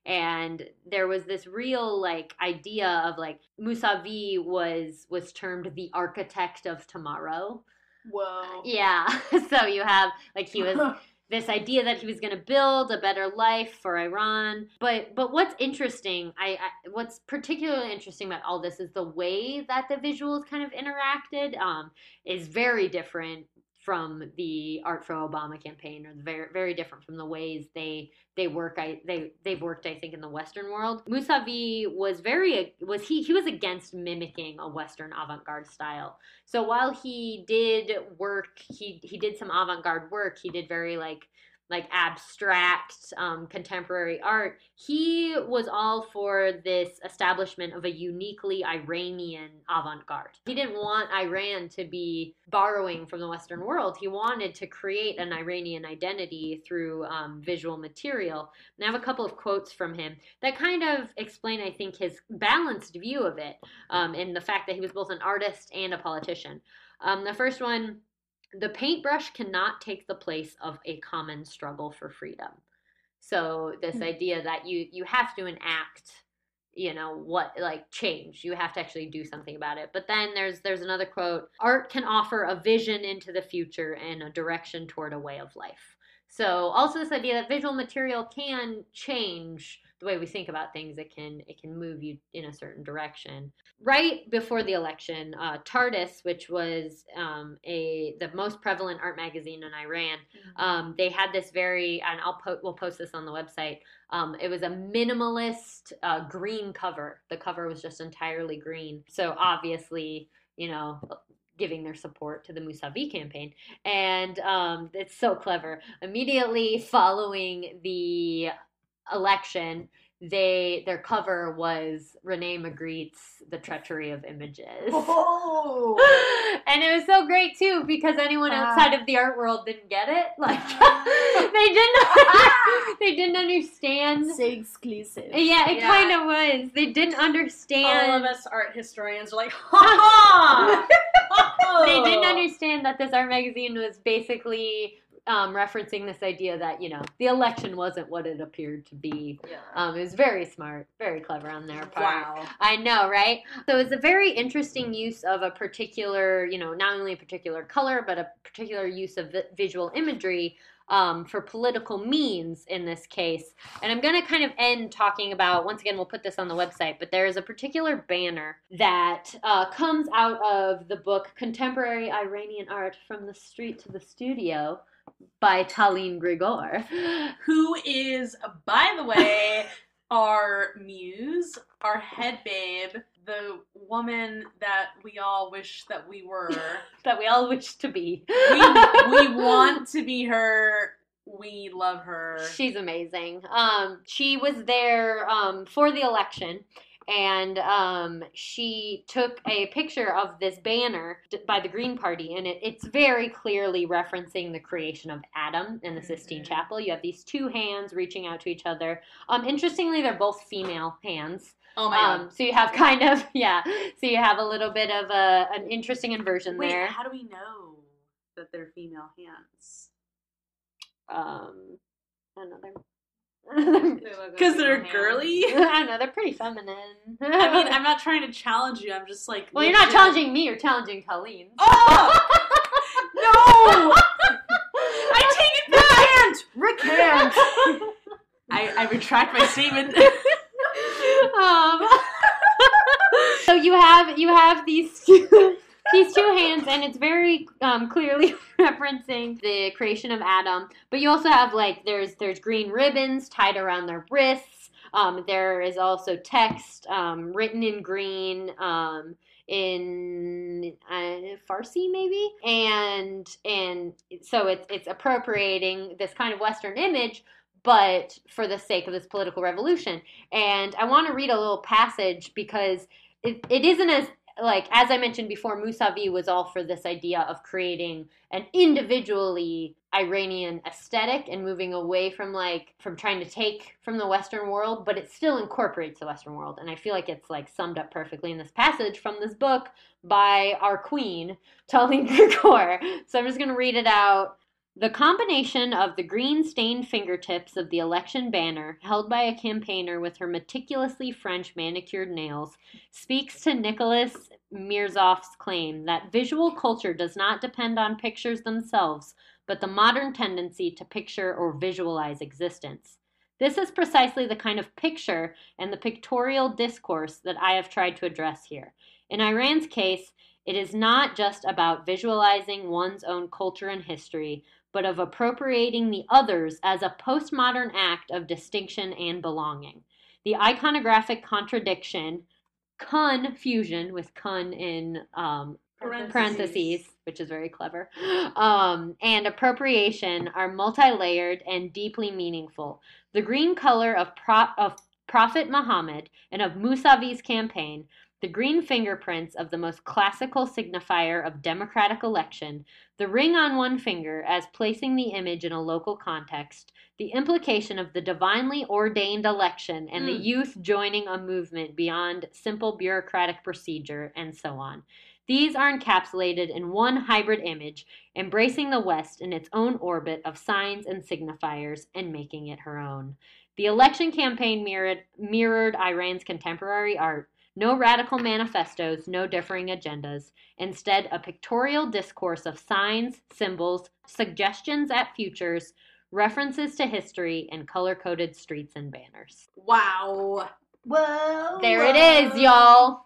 And there was this real like idea of like Mousavi was was termed the architect of tomorrow. Whoa. Yeah. So you have like he was this idea that he was going to build a better life for Iran. But but what's interesting, I, I what's particularly interesting about all this is the way that the visuals kind of interacted um, is very different from the Art for Obama campaign, or very very different from the ways they they work. I they they've worked, I think, in the Western world. Mousavi was very was he he was against mimicking a Western avant-garde style. So while he did work, he he did some avant-garde work. He did very like like abstract um, contemporary art. He was all for this establishment of a uniquely Iranian avant-garde. He didn't want Iran to be borrowing from the Western world. He wanted to create an Iranian identity through um, visual material. And I have a couple of quotes from him that kind of explain, I think, his balanced view of it, um, and the fact that he was both an artist and a politician. Um, the first one: "The paintbrush cannot take the place of a common struggle for freedom." So this mm-hmm. idea that you you have to enact, you know, what like change. You have to actually do something about it. But then there's there's another quote: "Art can offer a vision into the future and a direction toward a way of life." So also this idea that visual material can change the way we think about things, it can it can move you in a certain direction. Right before the election, uh, TARDIS, which was um, a the most prevalent art magazine in Iran, mm-hmm. um, they had this very, and I'll po- we'll post this on the website. Um, it was a minimalist uh, green cover. The cover was just entirely green. So obviously, you know, giving their support to the Mousavi campaign. And um, it's so clever. Immediately following the election, they their cover was Renee Magritte's The Treachery of Images. Oh. And it was so great too, because anyone uh. outside of the art world didn't get it. Like they didn't they didn't understand. So exclusive. Yeah, it yeah. kind of was. They didn't understand. All of us art historians are like, ha ha! They didn't understand that this art magazine was basically Um, referencing this idea that, you know, the election wasn't what it appeared to be. Yeah. Um, it was very smart, very clever on their part. Wow. I know, right? So it's a very interesting use of a particular, you know, not only a particular color, but a particular use of vi- visual imagery um, for political means in this case. And I'm going to kind of end talking about, once again, we'll put this on the website, but there is a particular banner that uh, comes out of the book Contemporary Iranian Art from the Street to the Studio, by Talene Grigor, who is, by the way, our muse, our head babe, the woman that we all wish that we were. That we all wish to be. we, we want to be her. We love her. She's amazing. Um, she was there um, for the election. And um, she took a picture of this banner by the Green Party, and it, it's very clearly referencing the creation of Adam in the Sistine mm-hmm. Chapel. You have these two hands reaching out to each other. Um, interestingly, they're both female hands. Oh my um, god! So you have kind of yeah. So you have a little bit of a an interesting inversion Wait, there. How do we know that they're female hands? Um, another. Because they're girly? I know, they're pretty feminine. I mean, I'm not trying to challenge you. I'm just like... Well, you're not challenging me. You're challenging Colleen. Oh! No! I take it back! Recant! I, I retract my statement. um, so you have you have these two... These two hands, and it's very um, clearly referencing the creation of Adam. But you also have, like, there's there's green ribbons tied around their wrists. Um, there is also text um, written in green um, in uh, Farsi, maybe. And and so it's it's appropriating this kind of Western image, but for the sake of this political revolution. And I want to read a little passage because it, it isn't as... Like, as I mentioned before, Mousavi was all for this idea of creating an individually Iranian aesthetic and moving away from, like, from trying to take from the Western world, but it still incorporates the Western world. And I feel like it's, like, summed up perfectly in this passage from this book by our queen, Talene Grigor. So I'm just going to read it out. The combination of the green-stained fingertips of the election banner, held by a campaigner with her meticulously French manicured nails, speaks to Nicholas Mirzoff's claim that visual culture does not depend on pictures themselves, but the modern tendency to picture or visualize existence. This is precisely the kind of picture and the pictorial discourse that I have tried to address here. In Iran's case, it is not just about visualizing one's own culture and history, but of appropriating the others as a postmodern act of distinction and belonging. The iconographic contradiction, confusion with con in um, parentheses. parentheses, which is very clever, um, and appropriation are multi-layered and deeply meaningful. The green color of, Pro- of Prophet Muhammad and of Mousavi's campaign, the green fingerprints of the most classical signifier of democratic election, the ring on one finger as placing the image in a local context, the implication of the divinely ordained election and mm. the youth joining a movement beyond simple bureaucratic procedure, and so on. These are encapsulated in one hybrid image, embracing the West in its own orbit of signs and signifiers and making it her own. The election campaign mirrored, mirrored Iran's contemporary art. No radical manifestos, no differing agendas. Instead, a pictorial discourse of signs, symbols, suggestions at futures, references to history, and color-coded streets and banners. Wow. Whoa. There it is, y'all.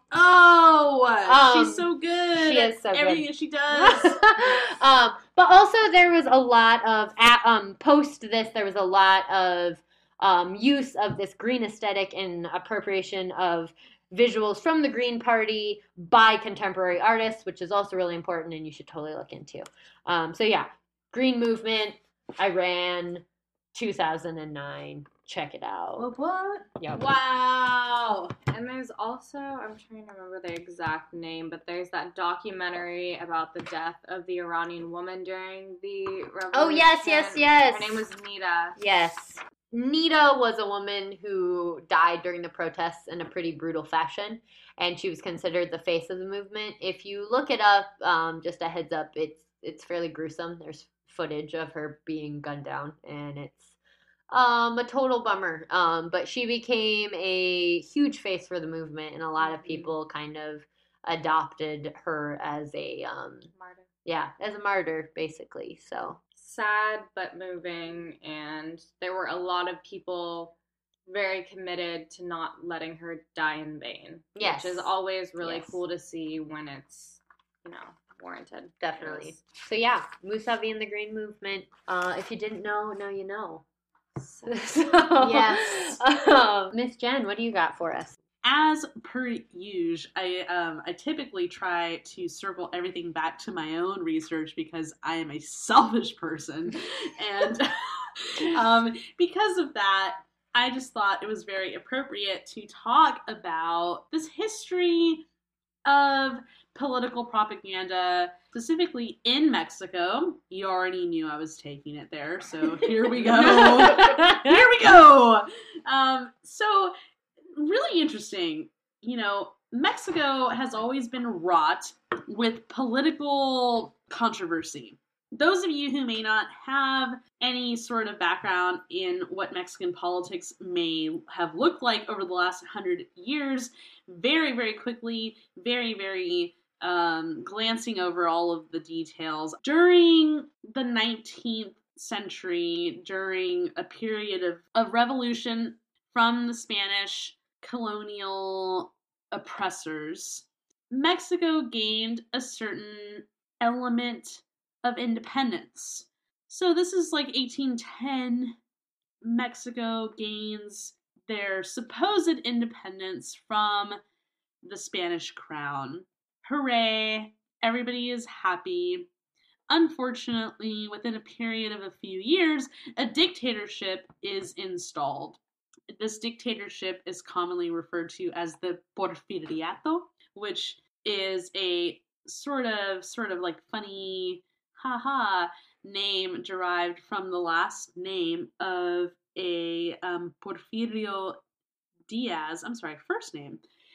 Oh, Um, she's so good. she is so Everything good. that she does. um, but also there was a lot of, at, um, post this, there was a lot of um, use of this green aesthetic and appropriation of visuals from the Green Party by contemporary artists, which is also really important and you should totally look into. Um, so yeah, Green Movement, Iran, two thousand nine. Check it out. What? what? Yep. Wow. And there's also, I'm trying to remember the exact name, but there's that documentary about the death of the Iranian woman during the revolution. Oh, yes, yes, yes. Her name was Nita. Yes. Nita was a woman who died during the protests in a pretty brutal fashion, and she was considered the face of the movement. If you look it up, um, just a heads up, it's it's fairly gruesome. There's footage of her being gunned down, and it's um, a total bummer. Um, but she became a huge face for the movement, and a lot of people kind of adopted her as a um, Martyr. yeah, as a martyr, basically. So. Sad but moving, and there were a lot of people very committed to not letting her die in vain. Yes. Which is always really Yes. cool to see when it's, you know, warranted. Definitely. Yes. So yeah, Mousavi and the Green Movement. Uh, if you didn't know, now you know. So, Yes. um, Miss Jen, what do you got for us? As per usual, I um I typically try to circle everything back to my own research because I am a selfish person, and um because of that, I just thought it was very appropriate to talk about this history of political propaganda, specifically in Mexico. You already knew I was taking it there, so here we go. Here we go. Um, so. Really interesting. You know, Mexico has always been wrought with political controversy. Those of you who may not have any sort of background in what Mexican politics may have looked like over the last hundred years, very, very quickly, very, very um, glancing over all of the details. During the nineteenth century, during a period of, of revolution from the Spanish colonial oppressors, Mexico gained a certain element of independence. So this is like eighteen ten. Mexico gains their supposed independence from the Spanish crown. Hooray! Everybody is happy. Unfortunately, within a period of a few years, a dictatorship is installed. This dictatorship is commonly referred to as the Porfiriato, which is a sort of, sort of like funny, haha, name derived from the last name of a um, Porfirio Diaz. I'm sorry, first name.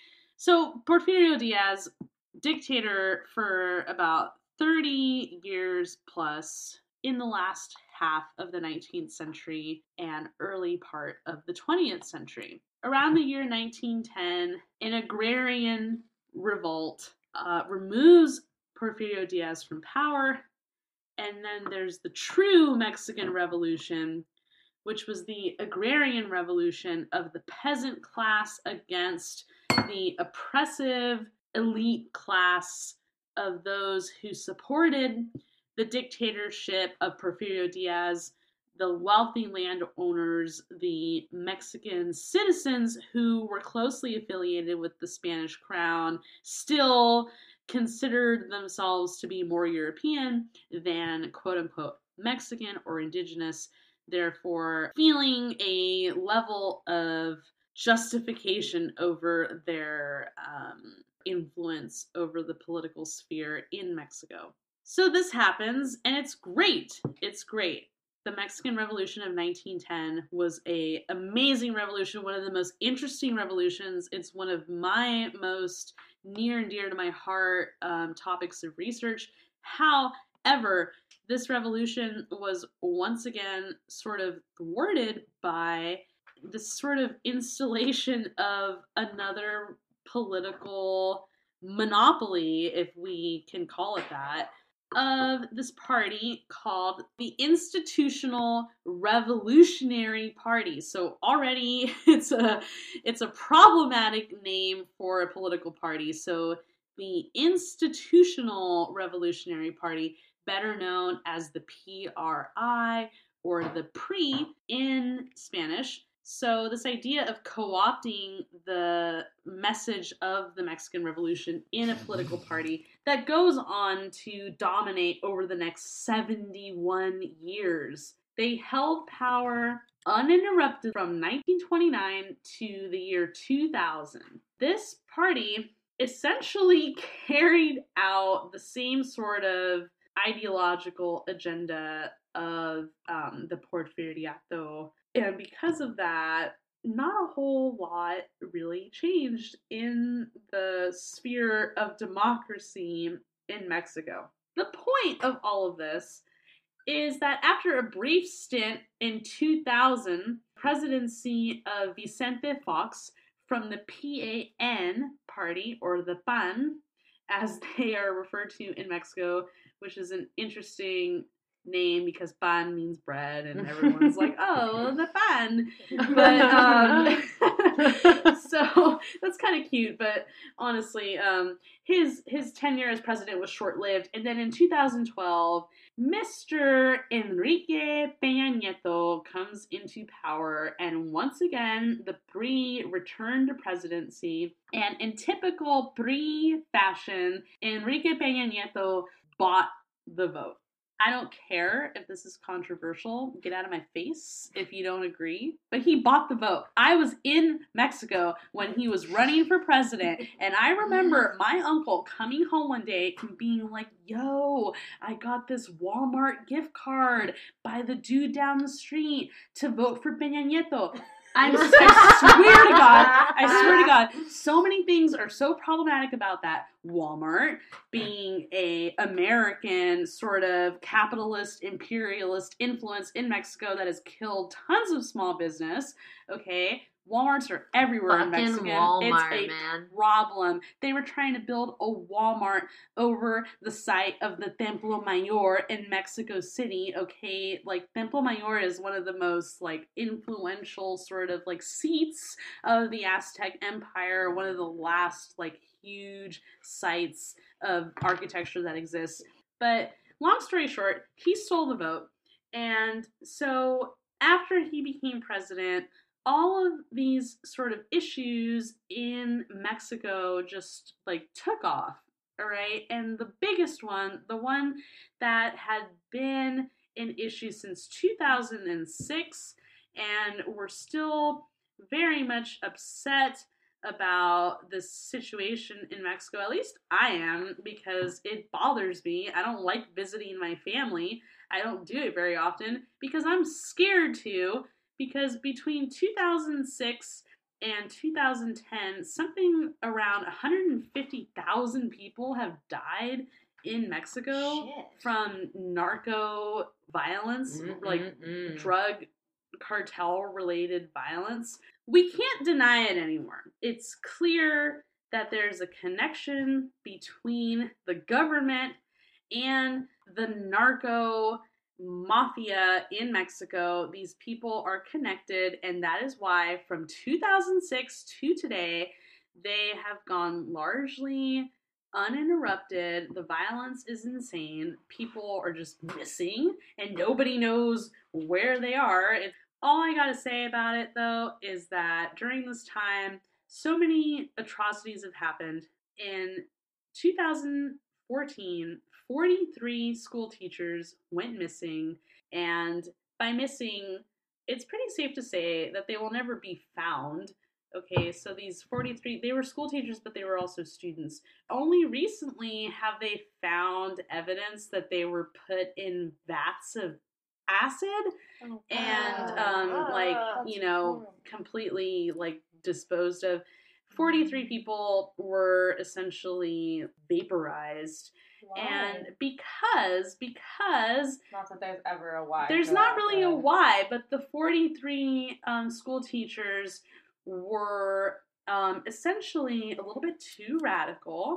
So Porfirio Diaz, dictator for about thirty years plus in the last half of the nineteenth century and early part of the twentieth century. Around the year nineteen ten, an agrarian revolt uh, removes Porfirio Diaz from power, and then there's the true Mexican Revolution, which was the agrarian revolution of the peasant class against the oppressive elite class of those who supported the dictatorship of Porfirio Diaz, the wealthy landowners, the Mexican citizens who were closely affiliated with the Spanish crown, still considered themselves to be more European than quote-unquote Mexican or indigenous, therefore feeling a level of justification over their um, influence over the political sphere in Mexico. So this happens, and it's great. It's great. The Mexican Revolution of nineteen ten was an amazing revolution, one of the most interesting revolutions. It's one of my most near and dear to my heart um, topics of research. However, this revolution was once again sort of thwarted by this sort of installation of another political monopoly, if we can call it that, of this party called the Institutional Revolutionary Party. So already it's a it's a problematic name for a political party. So the Institutional Revolutionary Party, better known as the P R I or the P R I in Spanish. So this idea of co-opting the message of the Mexican Revolution in a political party that goes on to dominate over the next seventy-one years. They held power uninterrupted from nineteen twenty-nine to the year two thousand. This party essentially carried out the same sort of ideological agenda of um, the Porfiriato. And because of that, not a whole lot really changed in the sphere of democracy in Mexico. The point of all of this is that after a brief stint in two thousand, presidency of Vicente Fox from the P A N party, or the P A N, as they are referred to in Mexico, which is an interesting name because pan means bread, and everyone's like, oh, the pan. But um, so that's kind of cute. But honestly, um, his his tenure as president was short lived. And then in two thousand twelve, Mister Enrique Peña Nieto comes into power, and once again, the P R I returned to presidency. And in typical P R I fashion, Enrique Peña Nieto bought the vote. I don't care if this is controversial. Get out of my face if you don't agree. But he bought the vote. I was in Mexico when he was running for president, and I remember my uncle coming home one day and being like, yo, I got this Walmart gift card by the dude down the street to vote for Peña Nieto. I'm, I swear to God, I swear to God, so many things are so problematic about that. Walmart being a American sort of capitalist, imperialist influence in Mexico that has killed tons of small business, okay? Walmarts are everywhere Fucking in Mexico. Walmart, it's a man. problem. They were trying to build a Walmart over the site of the Templo Mayor in Mexico City, okay? Like, Templo Mayor is one of the most, like, influential sort of, like, seats of the Aztec Empire, one of the last, like, huge sites of architecture that exists. But long story short, he stole the vote. And so after he became president, all of these sort of issues in Mexico just, like, took off, all right? And the biggest one, the one that had been an issue since two thousand six, and we're still very much upset about this situation in Mexico. At least I am, because it bothers me. I don't like visiting my family. I don't do it very often because I'm scared to. Because between two thousand six and two thousand ten, something around one hundred fifty thousand people have died in Mexico Shit. from narco violence, Mm, like mm, mm. drug cartel-related violence. We can't deny it anymore. It's clear that there's a connection between the government and the narco mafia in Mexico. These people are connected, and that is why from two thousand six to today, they have gone largely uninterrupted. The violence is insane. People are just missing, and nobody knows where they are. It, all I gotta say about it, though, is that during this time, so many atrocities have happened. In two thousand fourteen, forty-three school teachers went missing, and by missing, it's pretty safe to say that they will never be found. Okay, so these forty-three, they were school teachers, but they were also students. Only recently have they found evidence that they were put in vats of acid Oh, and, God. um, like, Ah, you that's know, horrible. completely, like, disposed of. forty-three people were essentially vaporized. Why? And because, because Not that there's ever a why. there's for not that, really a but- why, but the forty-three um, school teachers were um, essentially a little bit too radical.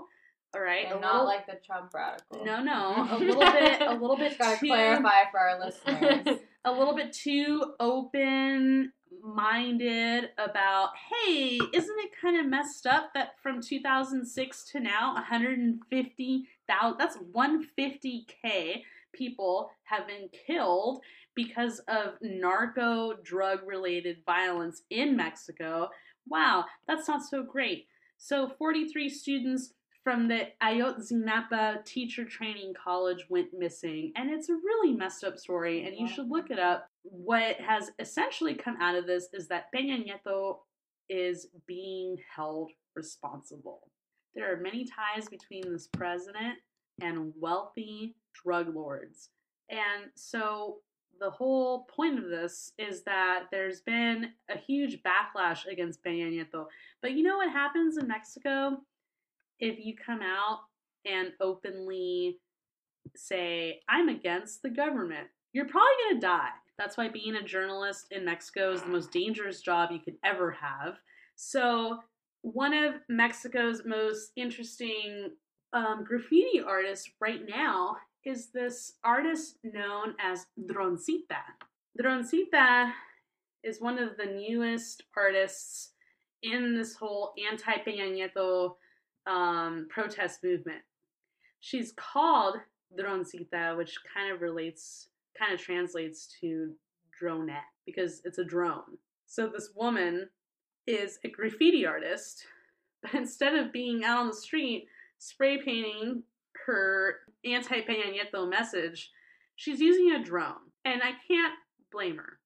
All right, And a not little, like the Trump radical. no, no, a little bit, a little bit Gotta too, clarify for our listeners. a little bit too open-minded about, hey, isn't it kind of messed up that from two thousand six to now, one hundred fifty thousand, that's one hundred fifty thousand people have been killed because of narco drug-related violence in Mexico. Wow, that's not so great. So forty-three students from the Ayotzinapa Teacher Training College went missing, and it's a really messed up story, and you should look it up. What has essentially come out of this is that Peña Nieto is being held responsible. There are many ties between this president and wealthy drug lords. And so the whole point of this is that there's been a huge backlash against Peña Nieto. But you know what happens in Mexico if you come out and openly say, I'm against the government? You're probably going to die. That's why being a journalist in Mexico is the most dangerous job you could ever have. So one of Mexico's most interesting um, graffiti artists right now is this artist known as Droncita. Droncita is one of the newest artists in this whole anti-Peña Nieto um, protest movement. She's called Droncita, which kind of relates, kind of translates to dronette, because it's a drone. So this woman is a graffiti artist, but instead of being out on the street spray painting her anti-Peña Nieto message, she's using a drone. And I can't blame her.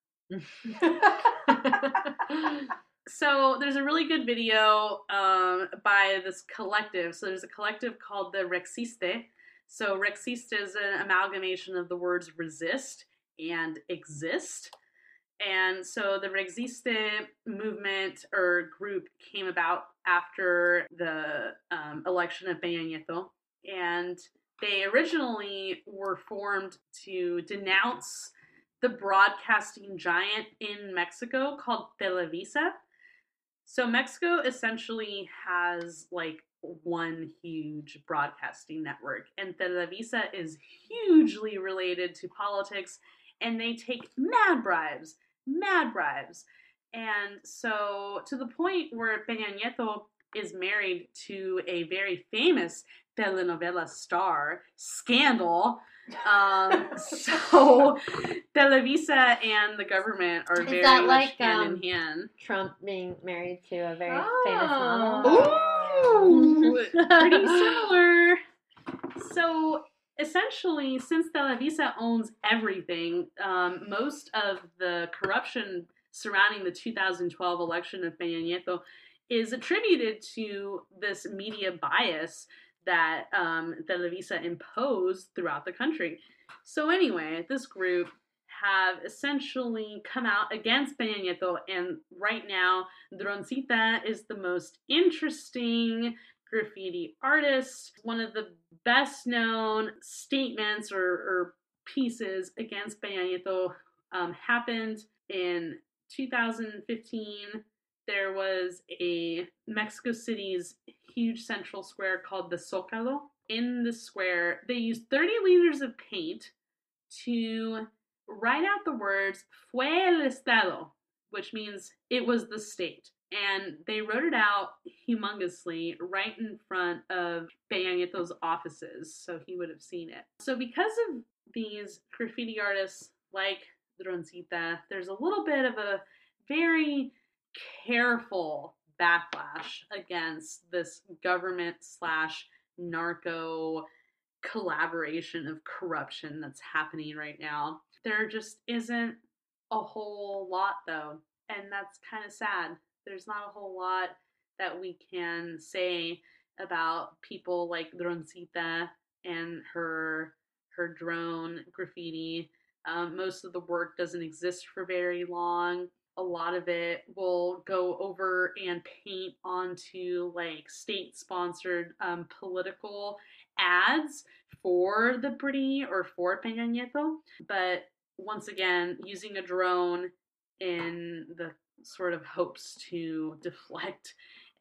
So there's a really good video um, by this collective. So there's a collective called the Rexiste. So Rexiste is an amalgamation of the words resist and exist. And so the Rexiste movement or group came about after the um, election of Peña Nieto. And they originally were formed to denounce the broadcasting giant in Mexico called Televisa. So Mexico essentially has like one huge broadcasting network, and Televisa is hugely related to politics, and they take mad bribes, mad bribes. And so to the point where Peña Nieto is married to a very famous telenovela star, Scandal. Um, so Televisa and the government are Is very that much like, hand um, in hand. Trump being married to a very Oh. famous model. Ooh, pretty similar. So essentially, since Televisa owns everything, um, most of the corruption surrounding the two thousand twelve election of Peña Nieto is attributed to this media bias that um, Televisa imposed throughout the country. So anyway, this group have essentially come out against Peña Nieto, and right now, Droncita is the most interesting graffiti artist. One of the best known statements or, or pieces against Peña Nieto um, happened in two thousand fifteen. There was a Mexico City's huge central square called the Zócalo. In the square, they used thirty liters of paint to write out the words "Fue el Estado," which means it was the state. And they wrote it out humongously right in front of Peña Nieto's offices, so he would have seen it. So because of these graffiti artists like Droncita, there's a little bit of a very careful backlash against this government slash narco collaboration of corruption that's happening right now. There just isn't a whole lot though, and that's kind of sad. There's not a whole lot that we can say about people like Droncita and her her drone graffiti. Um, most of the work doesn't exist for very long. A lot of it will go over and paint onto like state-sponsored um, political ads for the P R I or for Peña Nieto. But once again, using a drone in the sort of hopes to deflect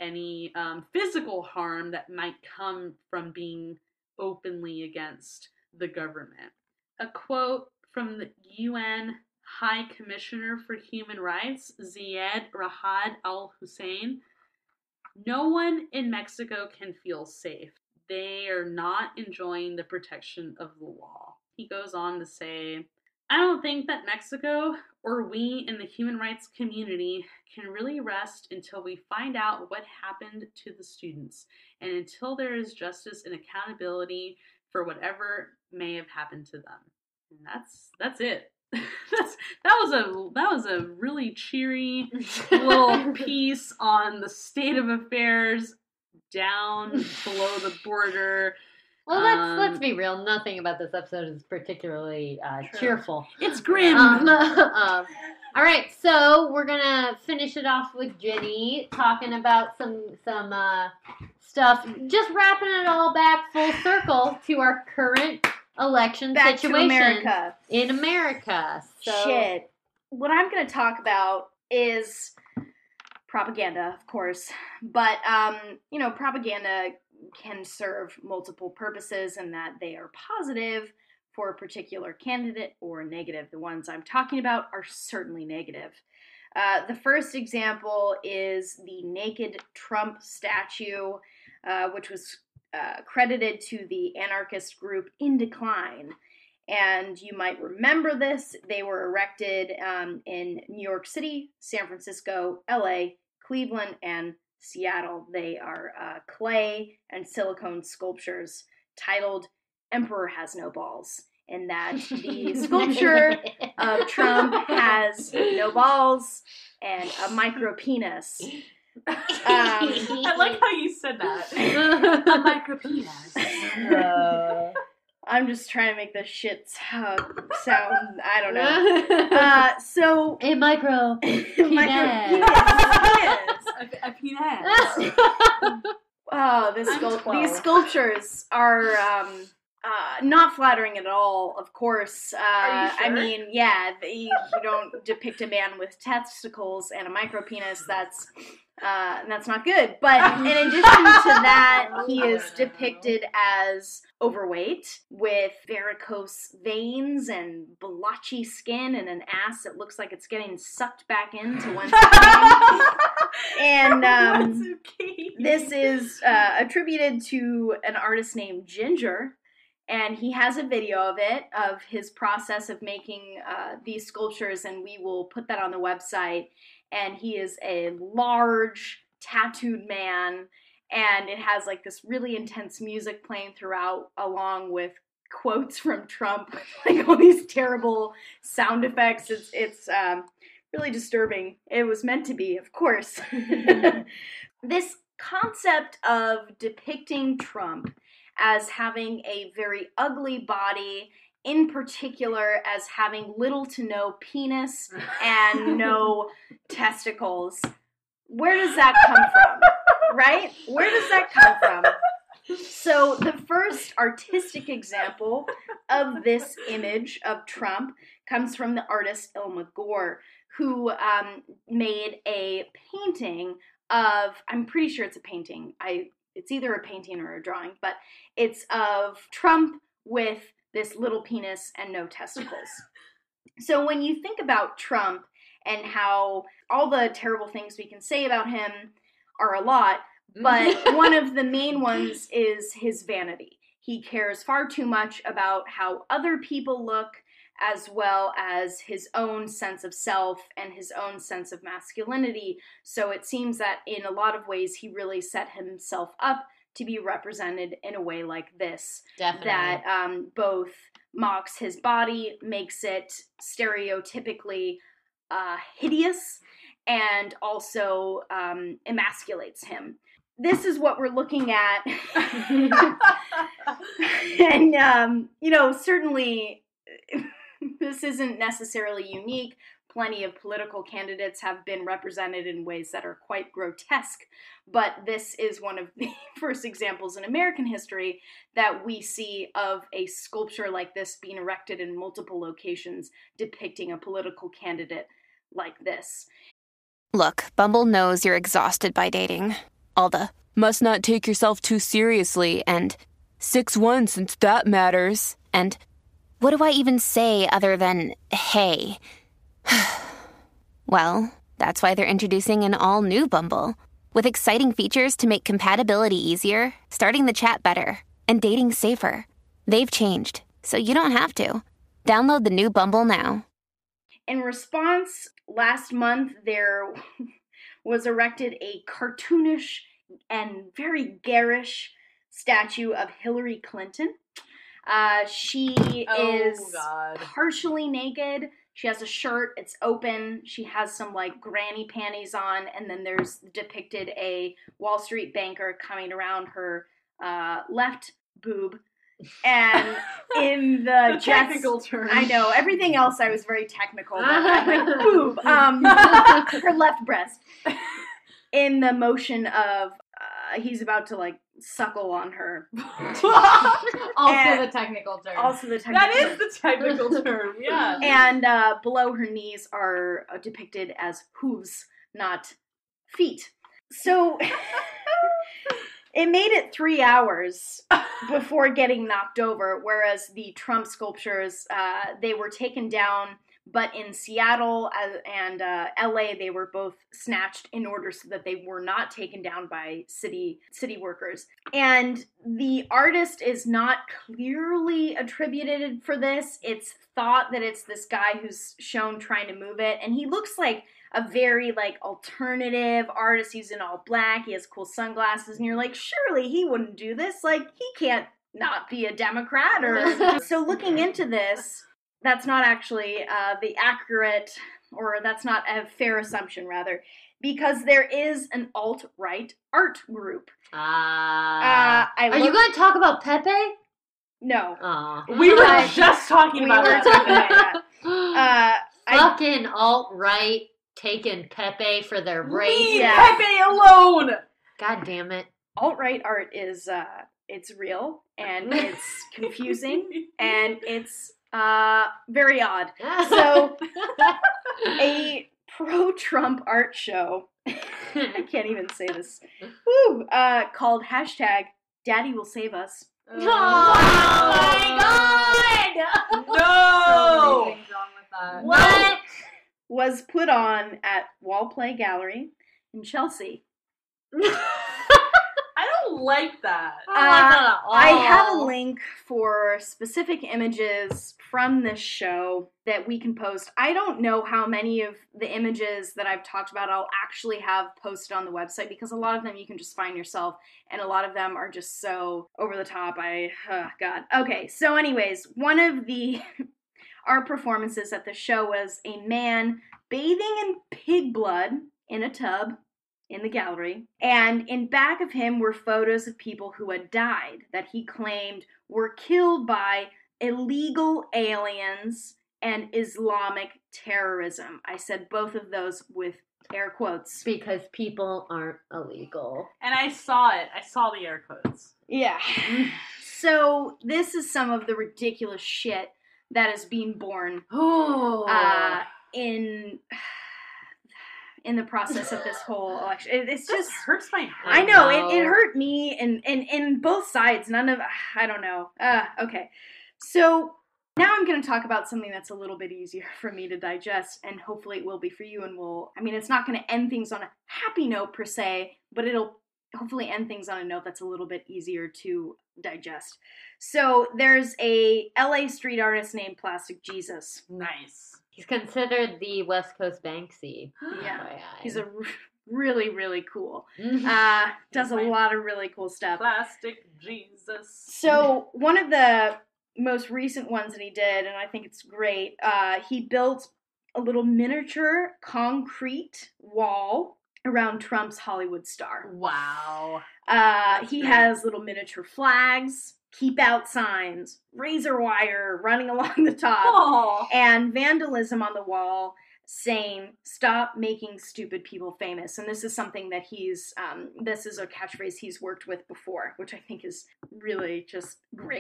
any um, physical harm that might come from being openly against the government. A quote from the U N High Commissioner for Human Rights, Ziad Rahad al-Hussein: "No one in Mexico can feel safe. They are not enjoying the protection of the law." He goes on to say, "I don't think that Mexico or we in the human rights community can really rest until we find out what happened to the students and until there is justice and accountability for whatever may have happened to them." And that's that's it. That's that was a that was a really cheery little piece on the state of affairs down below the border. Well, let's Um, let's be real. Nothing about this episode is particularly uh, True. cheerful. It's grim. Um, um, all right, so we're gonna finish it off with Jenny talking about some some uh, stuff. Just wrapping it all back full circle to our current election Back to situation America. in America. So, Shit. What I'm going to talk about is propaganda, of course. But, um, you know, propaganda can serve multiple purposes in that they are positive for a particular candidate or negative. The ones I'm talking about are certainly negative. Uh, the first example is the naked Trump statue, uh, which was uh, credited to the anarchist group In Decline. And you might remember this. They were erected um, in New York City, San Francisco, L A, Cleveland, and Seattle. They are uh, clay and silicone sculptures titled Emperor Has No Balls, in that the sculpture of Trump has no balls and a micro penis. Um, I like how you said that. A micro penis. Uh, I'm just trying to make this shit uh, sound, I don't know. Uh, so, a micro micro A, a penis. Oh, this I'm sculpt- twelve. these sculptures are um, uh, not flattering at all, of course. Uh, Are you I sure? mean, yeah, the, you don't depict a man with testicles and a micro penis. That's uh, that's not good. But in addition to that, he is depicted as overweight with varicose veins and blotchy skin and an ass that looks like it's getting sucked back into one side. And um, That's okay. this is uh, attributed to an artist named Ginger, and he has a video of it, of his process of making uh, these sculptures, and we will put that on the website. And he is a large, tattooed man, and it has like this really intense music playing throughout, along with quotes from Trump, like all these terrible sound effects. It's it's um, really disturbing. It was meant to be, of course. This concept of depicting Trump as having a very ugly body, in particular as having little to no penis and no testicles, where does that come from? Right? Where does that come from? So the first artistic example of this image of Trump comes from the artist Ilma Gore, who um, made a painting of, I'm pretty sure it's a painting. I it's either a painting or a drawing, but it's of Trump with this little penis and no testicles. So when you think about Trump and how all the terrible things we can say about him are a lot, but one of the main ones is his vanity. He cares far too much about how other people look, as well as his own sense of self and his own sense of masculinity. So it seems that in a lot of ways he really set himself up to be represented in a way like this. Definitely. That um, both mocks his body, makes it stereotypically uh, hideous, and also um, emasculates him. This is what we're looking at. And, um, you know, certainly this isn't necessarily unique. Plenty of political candidates have been represented in ways that are quite grotesque, but this is one of the first examples in American history that we see of a sculpture like this being erected in multiple locations depicting a political candidate like this. Look, Bumble knows you're exhausted by dating. All the must not take yourself too seriously and six one since that matters. And what do I even say other than hey? Well, that's why they're introducing an all-new Bumble with exciting features to make compatibility easier, starting the chat better, and dating safer. They've changed, so you don't have to. Download the new Bumble now. In response, last month there was erected a cartoonish and very garish statue of Hillary Clinton. Uh, she Oh, is God. partially naked. She has a shirt, it's open. She has some like granny panties on, and then there's depicted a Wall Street banker coming around her uh, left boob. And in the, The jest, technical term. I know, everything else I was very technical, but I'm like, boob, um, her left breast. In the motion of, uh, he's about to like suckle on her. Also And- the technical term. Also the technical That is term. the technical term, yeah. And uh, below her knees are uh, depicted as hooves, not feet. So it made it three hours before getting knocked over, whereas the Trump sculptures, uh, they were taken down, but in Seattle uh, and uh, L A, they were both snatched in order so that they were not taken down by city city workers. And the artist is not clearly attributed for this. It's thought that it's this guy who's shown trying to move it, and he looks like a very like alternative artist. He's in all black, he has cool sunglasses, and you're like, surely he wouldn't do this. Like, he can't not be a Democrat. Or so looking into this, that's not actually uh, the accurate, or that's not a fair assumption, rather, because there is an alt-right art group. Ah. Uh, I Are you looked- going to talk about Pepe? No. Aw. We were I- just talking we about were that. talking about Uh, I, Fucking alt-right taking Pepe for their race. Leave Yeah. Pepe alone! God damn it. alt-right art is, uh, it's real, and it's confusing, and it's uh, very odd. So, a pro-Trump art show, I can't even say this, woo, uh, called hashtag Daddy Will Save Us. Oh my god! No! Something's wrong with that. What? Was put on at Wallplay Gallery in Chelsea. I don't like that. I don't like that at all. I have a link for specific images from this show that we can post. I don't know how many of the images that I've talked about I'll actually have posted on the website, because a lot of them you can just find yourself, and a lot of them are just so over the top. I, oh God. Okay, so anyways, one of the art performances at the show was a man bathing in pig blood in a tub in the gallery, and in back of him were photos of people who had died that he claimed were killed by illegal aliens and Islamic terrorism. I said both of those with air quotes. Because people aren't illegal. And I saw it. I saw the air quotes. Yeah. So this is some of the ridiculous shit that is being born Oh. uh, in in the process of this whole election. It, it's This just hurts my heart. I know, know. it, it hurt me, and and in both sides. None of I don't know. Uh, okay, so now I'm going to talk about something that's a little bit easier for me to digest, and hopefully it will be for you. And we'll, I mean, it's not going to end things on a happy note per se, but it'll hopefully end things on a note that's a little bit easier to digest. So there's a L A street artist named Plastic Jesus. Nice. He's considered the West Coast Banksy. Yeah, F Y I. he's a r- really really cool. Mhm. Uh, does a He's my- lot of really cool stuff. Plastic Jesus. So one of the most recent ones that he did, and I think it's great, uh, he built a little miniature concrete wall around Trump's Hollywood star. Wow. Uh, That's he great. has little miniature flags, keep out signs, razor wire running along the top, Oh. and vandalism on the wall saying, "Stop making stupid people famous." And this is something that he's, um, this is a catchphrase he's worked with before, which I think is really just great.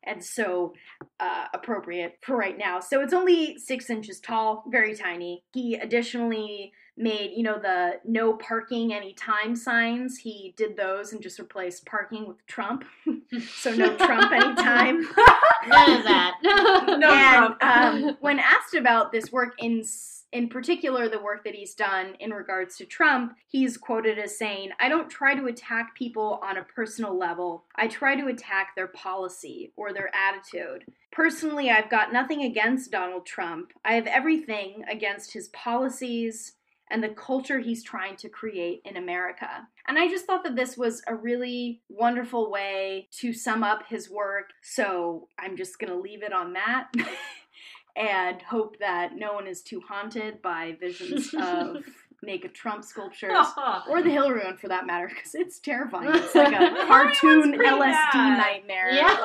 and so uh, appropriate for right now. So it's only six inches tall, very tiny. He additionally made, you know, the no parking anytime signs. He did those and just replaced parking with Trump. So no Trump anytime. None of that. No and Trump. um, when asked about this work, in in particular the work that he's done in regards to Trump, he's quoted as saying, "I don't try to attack people on a personal level. I try to attack their policy or their attitude. Personally, I've got nothing against Donald Trump. I have everything against his policies and the culture he's trying to create in America." And I just thought that this was a really wonderful way to sum up his work. So I'm just going to leave it on that and hope that no one is too haunted by visions of naked Trump sculptures, or the Hillary one for that matter, because it's terrifying. It's like a cartoon pretty L S D bad. nightmare. Yeah.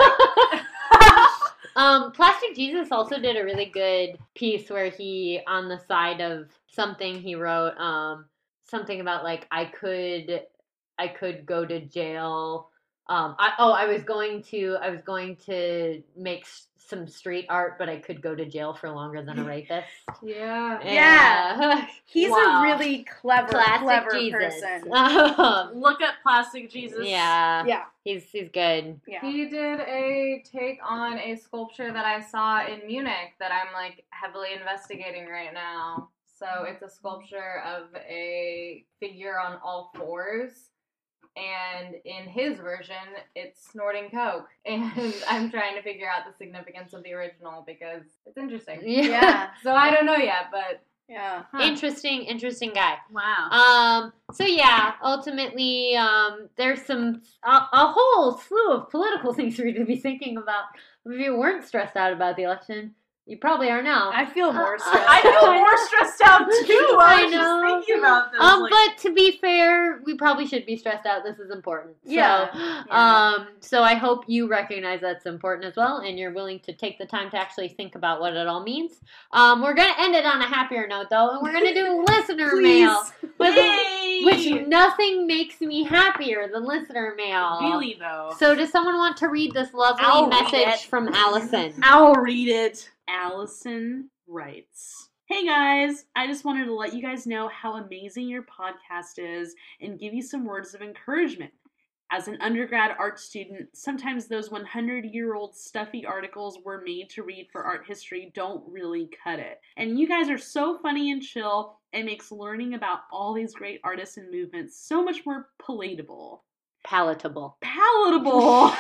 um, Plastic Jesus also did a really good piece where he, on the side of something he wrote, um, something about like I could, I could go to jail. Um, I, oh, I was going to, I was going to make s- some street art, but I could go to jail for longer than a rapist. Yeah. Yeah. He's Wow. a really clever, Classic clever Jesus. person. Um, Look at Plastic Jesus. yeah, Yeah, he's he's good. yeah. He did a take on a sculpture that I saw in Munich that I'm like heavily investigating right now. So it's a sculpture of a figure on all fours. And in his version, it's snorting coke. And I'm trying to figure out the significance of the original because it's interesting. Yeah, So I don't know yet, but yeah. huh. Interesting, interesting guy. Wow. Um, so yeah, ultimately, um, there's some, a, a whole slew of political things for you to be thinking about. If you weren't stressed out about the election, you probably are now. I feel more Uh, stressed. I feel out. more stressed out too. I, I was know. just thinking about this. Um, like, but to be fair, we probably should be stressed out. This is important. Yeah, So, yeah. um, so I hope you recognize that's important as well, and you're willing to take the time to actually think about what it all means. Um, we're gonna end it on a happier note, though, and we're gonna do listener mail, with, Yay! which nothing makes me happier than listener mail. really though. So, does someone want to read this lovely I'll read message it. from Allison? I'll read it. Allison writes, "Hey guys, I just wanted to let you guys know how amazing your podcast is and give you some words of encouragement. As an undergrad art student, sometimes those hundred-year-old stuffy articles we're made to read for art history don't really cut it. And you guys are so funny and chill, it makes learning about all these great artists and movements so much more palatable." Palatable. Palatable!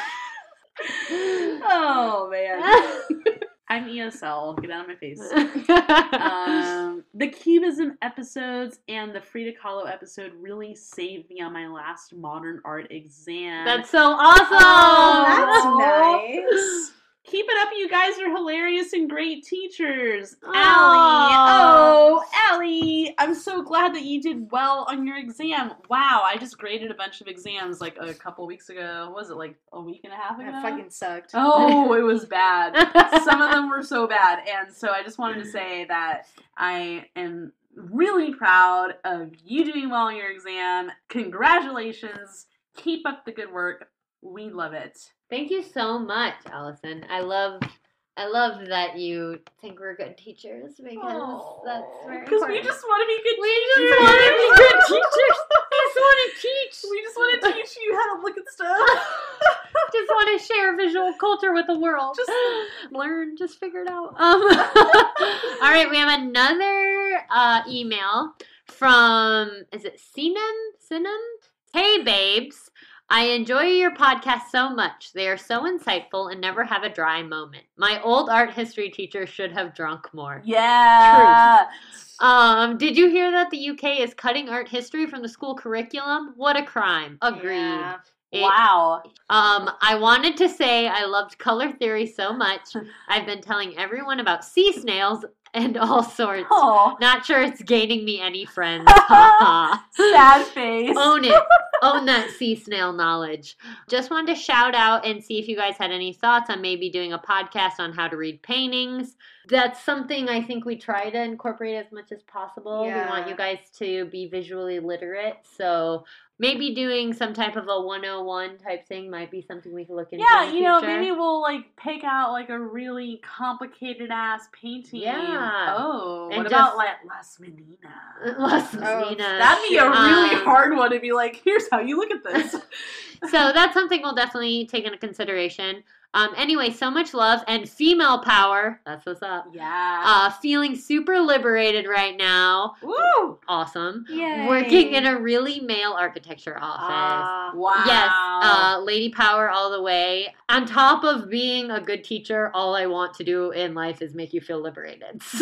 Oh, man. I'm E S L. Get out of my face. Um, the Cubism episodes and the Frida Kahlo episode really saved me on my last modern art exam. That's so awesome! Oh, that's nice. Keep it up, you guys are hilarious and great teachers. Aw. Allie, oh, Allie, I'm so glad that you did well on your exam. Wow, I just graded a bunch of exams like a couple weeks ago. What was it, like a week and a half ago? That fucking sucked. Oh, it was bad. Some of them were so bad. And so I just wanted to say that I am really proud of you doing well on your exam. Congratulations. Keep up the good work. We love it. Thank you so much, Allison. I love I love that you think we're good teachers because that's very Because important. we just want to be good We teachers. just want to be good teachers. We just want to teach. We just want to teach you how to look at stuff. Just want to share visual culture with the world. Just- learn, just figure it out. Um, all right, we have another uh, email from, is it Sinem? Sinem? Hey, babes. I enjoy your podcast so much. They are so insightful and never have a dry moment. My old art history teacher should have drunk more. Yeah. Um, did you hear that the U K is cutting art history from the school curriculum? What a crime. Agreed. Yeah. It- Wow. um, I wanted to say I loved color theory so much. I've been telling everyone about sea snails and all sorts. Oh. Not sure it's gaining me any friends. Sad face. Own it. Own that sea snail knowledge. Just wanted to shout out and see if you guys had any thoughts on maybe doing a podcast on how to read paintings. That's something I think we try to incorporate as much as possible. Yeah. We want you guys to be visually literate. So maybe doing some type of a one oh one type thing might be something we could look into. Yeah, in the you know, future. maybe we'll like pick out like a really complicated ass painting. Yeah. Oh, And what just- about like Las Meninas? Las Oh, Meninas. That'd be a really Um, hard one to be like, here's how you look at this. So that's something we'll definitely take into consideration. Um, anyway, so much love and female power. That's what's up. Yeah. Uh, feeling super liberated right now. Woo! Awesome. Yay. Working in a really male architecture office. Ah. Wow. Yes, uh, lady power all the way. On top of being a good teacher, all I want to do in life is make you feel liberated. So,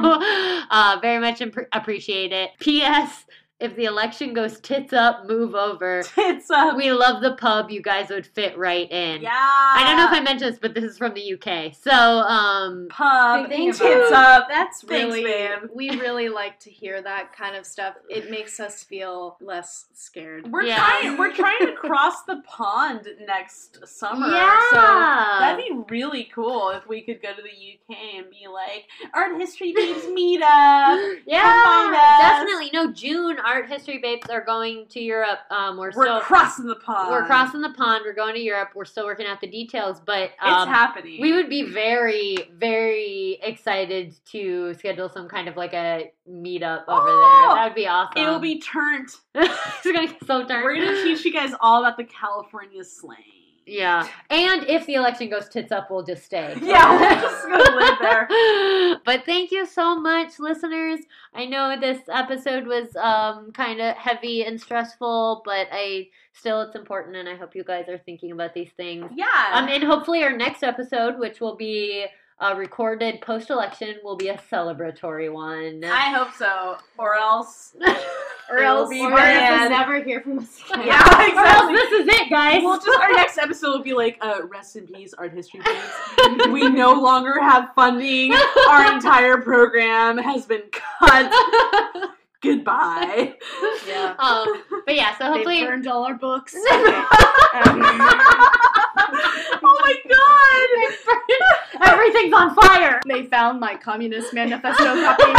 uh, very much imp- appreciate it. P S. If the election goes tits up, move over. Tits up. We love the pub. You guys would fit right in. Yeah. I don't know if I mentioned this, but this is from the U K. So, um, Pub. Thank Tits you. up. That's Thanks, really, man. we really like to hear that kind of stuff. It makes us feel less scared. We're Yeah. trying. We're trying to cross the pond next summer. Yeah. So that'd be really cool if we could go to the U K and be like, Art History Babes meet up. yeah, Come find us. definitely. No, June Art History Babes are going to Europe. Um, we're, We're still crossing the pond. we're crossing the pond. We're going to Europe. We're still working out the details, but um, It's happening. we would be very, very excited to schedule some kind of like a meetup over Oh, there. That would be awesome. It'll be turned. It's gonna get so turned. We're gonna teach you guys all about the California slang. Yeah, and if the election goes tits up, we'll just stay. Yeah, we're just gonna live there. But thank you so much, listeners. I know this episode was um, kind of heavy and stressful, but I still it's important, and I hope you guys are thinking about these things. Yeah. Um, and hopefully our next episode, which will be uh, recorded post-election, will be a celebratory one. I hope so. Or else. Or It'll else be Or bad. you'll never hear from us again. Yeah, Or else exactly. this is it, guys. Well, just our next episode will be like, uh, rest in peace, Art History Babes. We no longer have funding. Our entire program has been cut. Goodbye. Yeah. um, but yeah, so They hopefully. burned all our books. Um, Oh my god! Everything's on fire. they found my Communist Manifesto copy.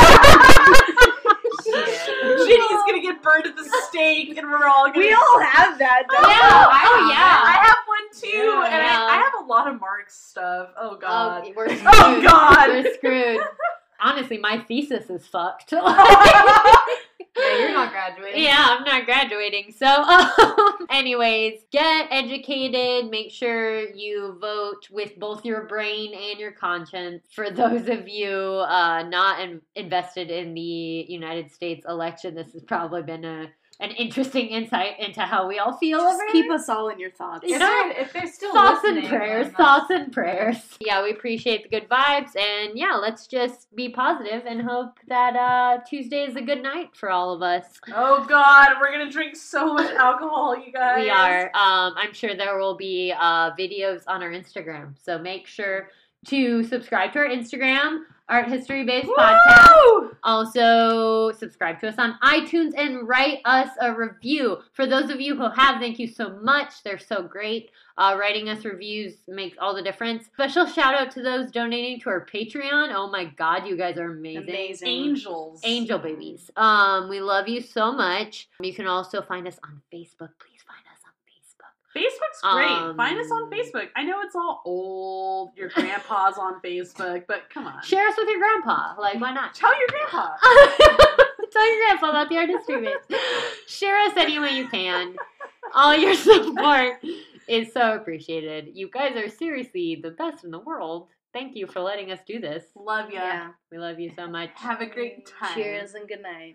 Ginny's gonna get burned at the stake, and we're all gonna. We all have that, don't Yeah. we? Oh, yeah. I have one too, Yeah. and Yeah. I, I have a lot of Marx stuff. Oh god. Oh, we're screwed. Oh, God. We're screwed. Honestly, my thesis is fucked. Yeah, you're not graduating. Yeah, I'm not graduating. So, um, anyways, get educated. Make sure you vote with both your brain and your conscience. For those of you uh, not in- invested in the United States election, this has probably been a an interesting insight into how we all feel Just over keep here. us all in your thoughts. If, You know, they're, if they're still Thoughts listening, and prayers, then thoughts and prayers. Yeah, we appreciate the good vibes, and yeah, let's just be positive and hope that uh, Tuesday is a good night for all of us. Oh god, we're gonna drink so much alcohol, you guys. We are. Um, I'm sure there will be uh, videos on our Instagram, so make sure to subscribe to our Instagram, Art History Babes Podcast. Woo! Also, subscribe to us on iTunes and write us a review. For those of you who have, thank you so much. They're so great. Uh, writing us reviews makes all the difference. Special shout out to those donating to our Patreon. Oh my god, you guys are amazing. Amazing. Angels. Angel babies. Um, we love you so much. You can also find us on Facebook. Please find us on Facebook. Facebook's great. Um, Find us on Facebook. I know it's all old. Your grandpa's on Facebook, but come on. Share us with your grandpa. Like, why not? Tell your grandpa. Tell your grandpa about the Art History Babes. Share us any way you can. All your support is so appreciated. You guys are seriously the best in the world. Thank you for letting us do this. Love ya. Yeah. We love you so much. Have a great time. Cheers and good night.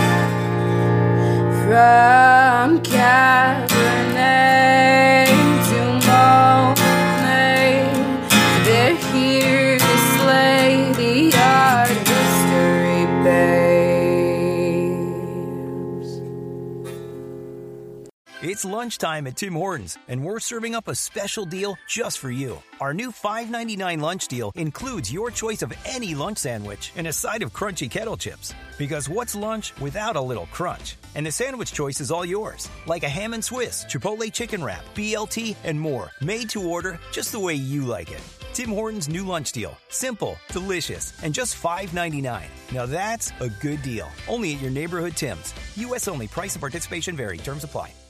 From Cabernet to Monet, they're here to slay the art history babes. It's lunchtime at Tim Hortons, and we're serving up a special deal just for you. Our new five ninety-nine lunch deal includes your choice of any lunch sandwich and a side of crunchy kettle chips. Because what's lunch without a little crunch? And the sandwich choice is all yours, like a ham and Swiss, Chipotle chicken wrap, B L T, and more, made to order just the way you like it. Tim Hortons' new lunch deal. Simple, delicious, and just five ninety-nine. Now that's a good deal. Only at your neighborhood Tim's. U S only. Price and participation vary. Terms apply.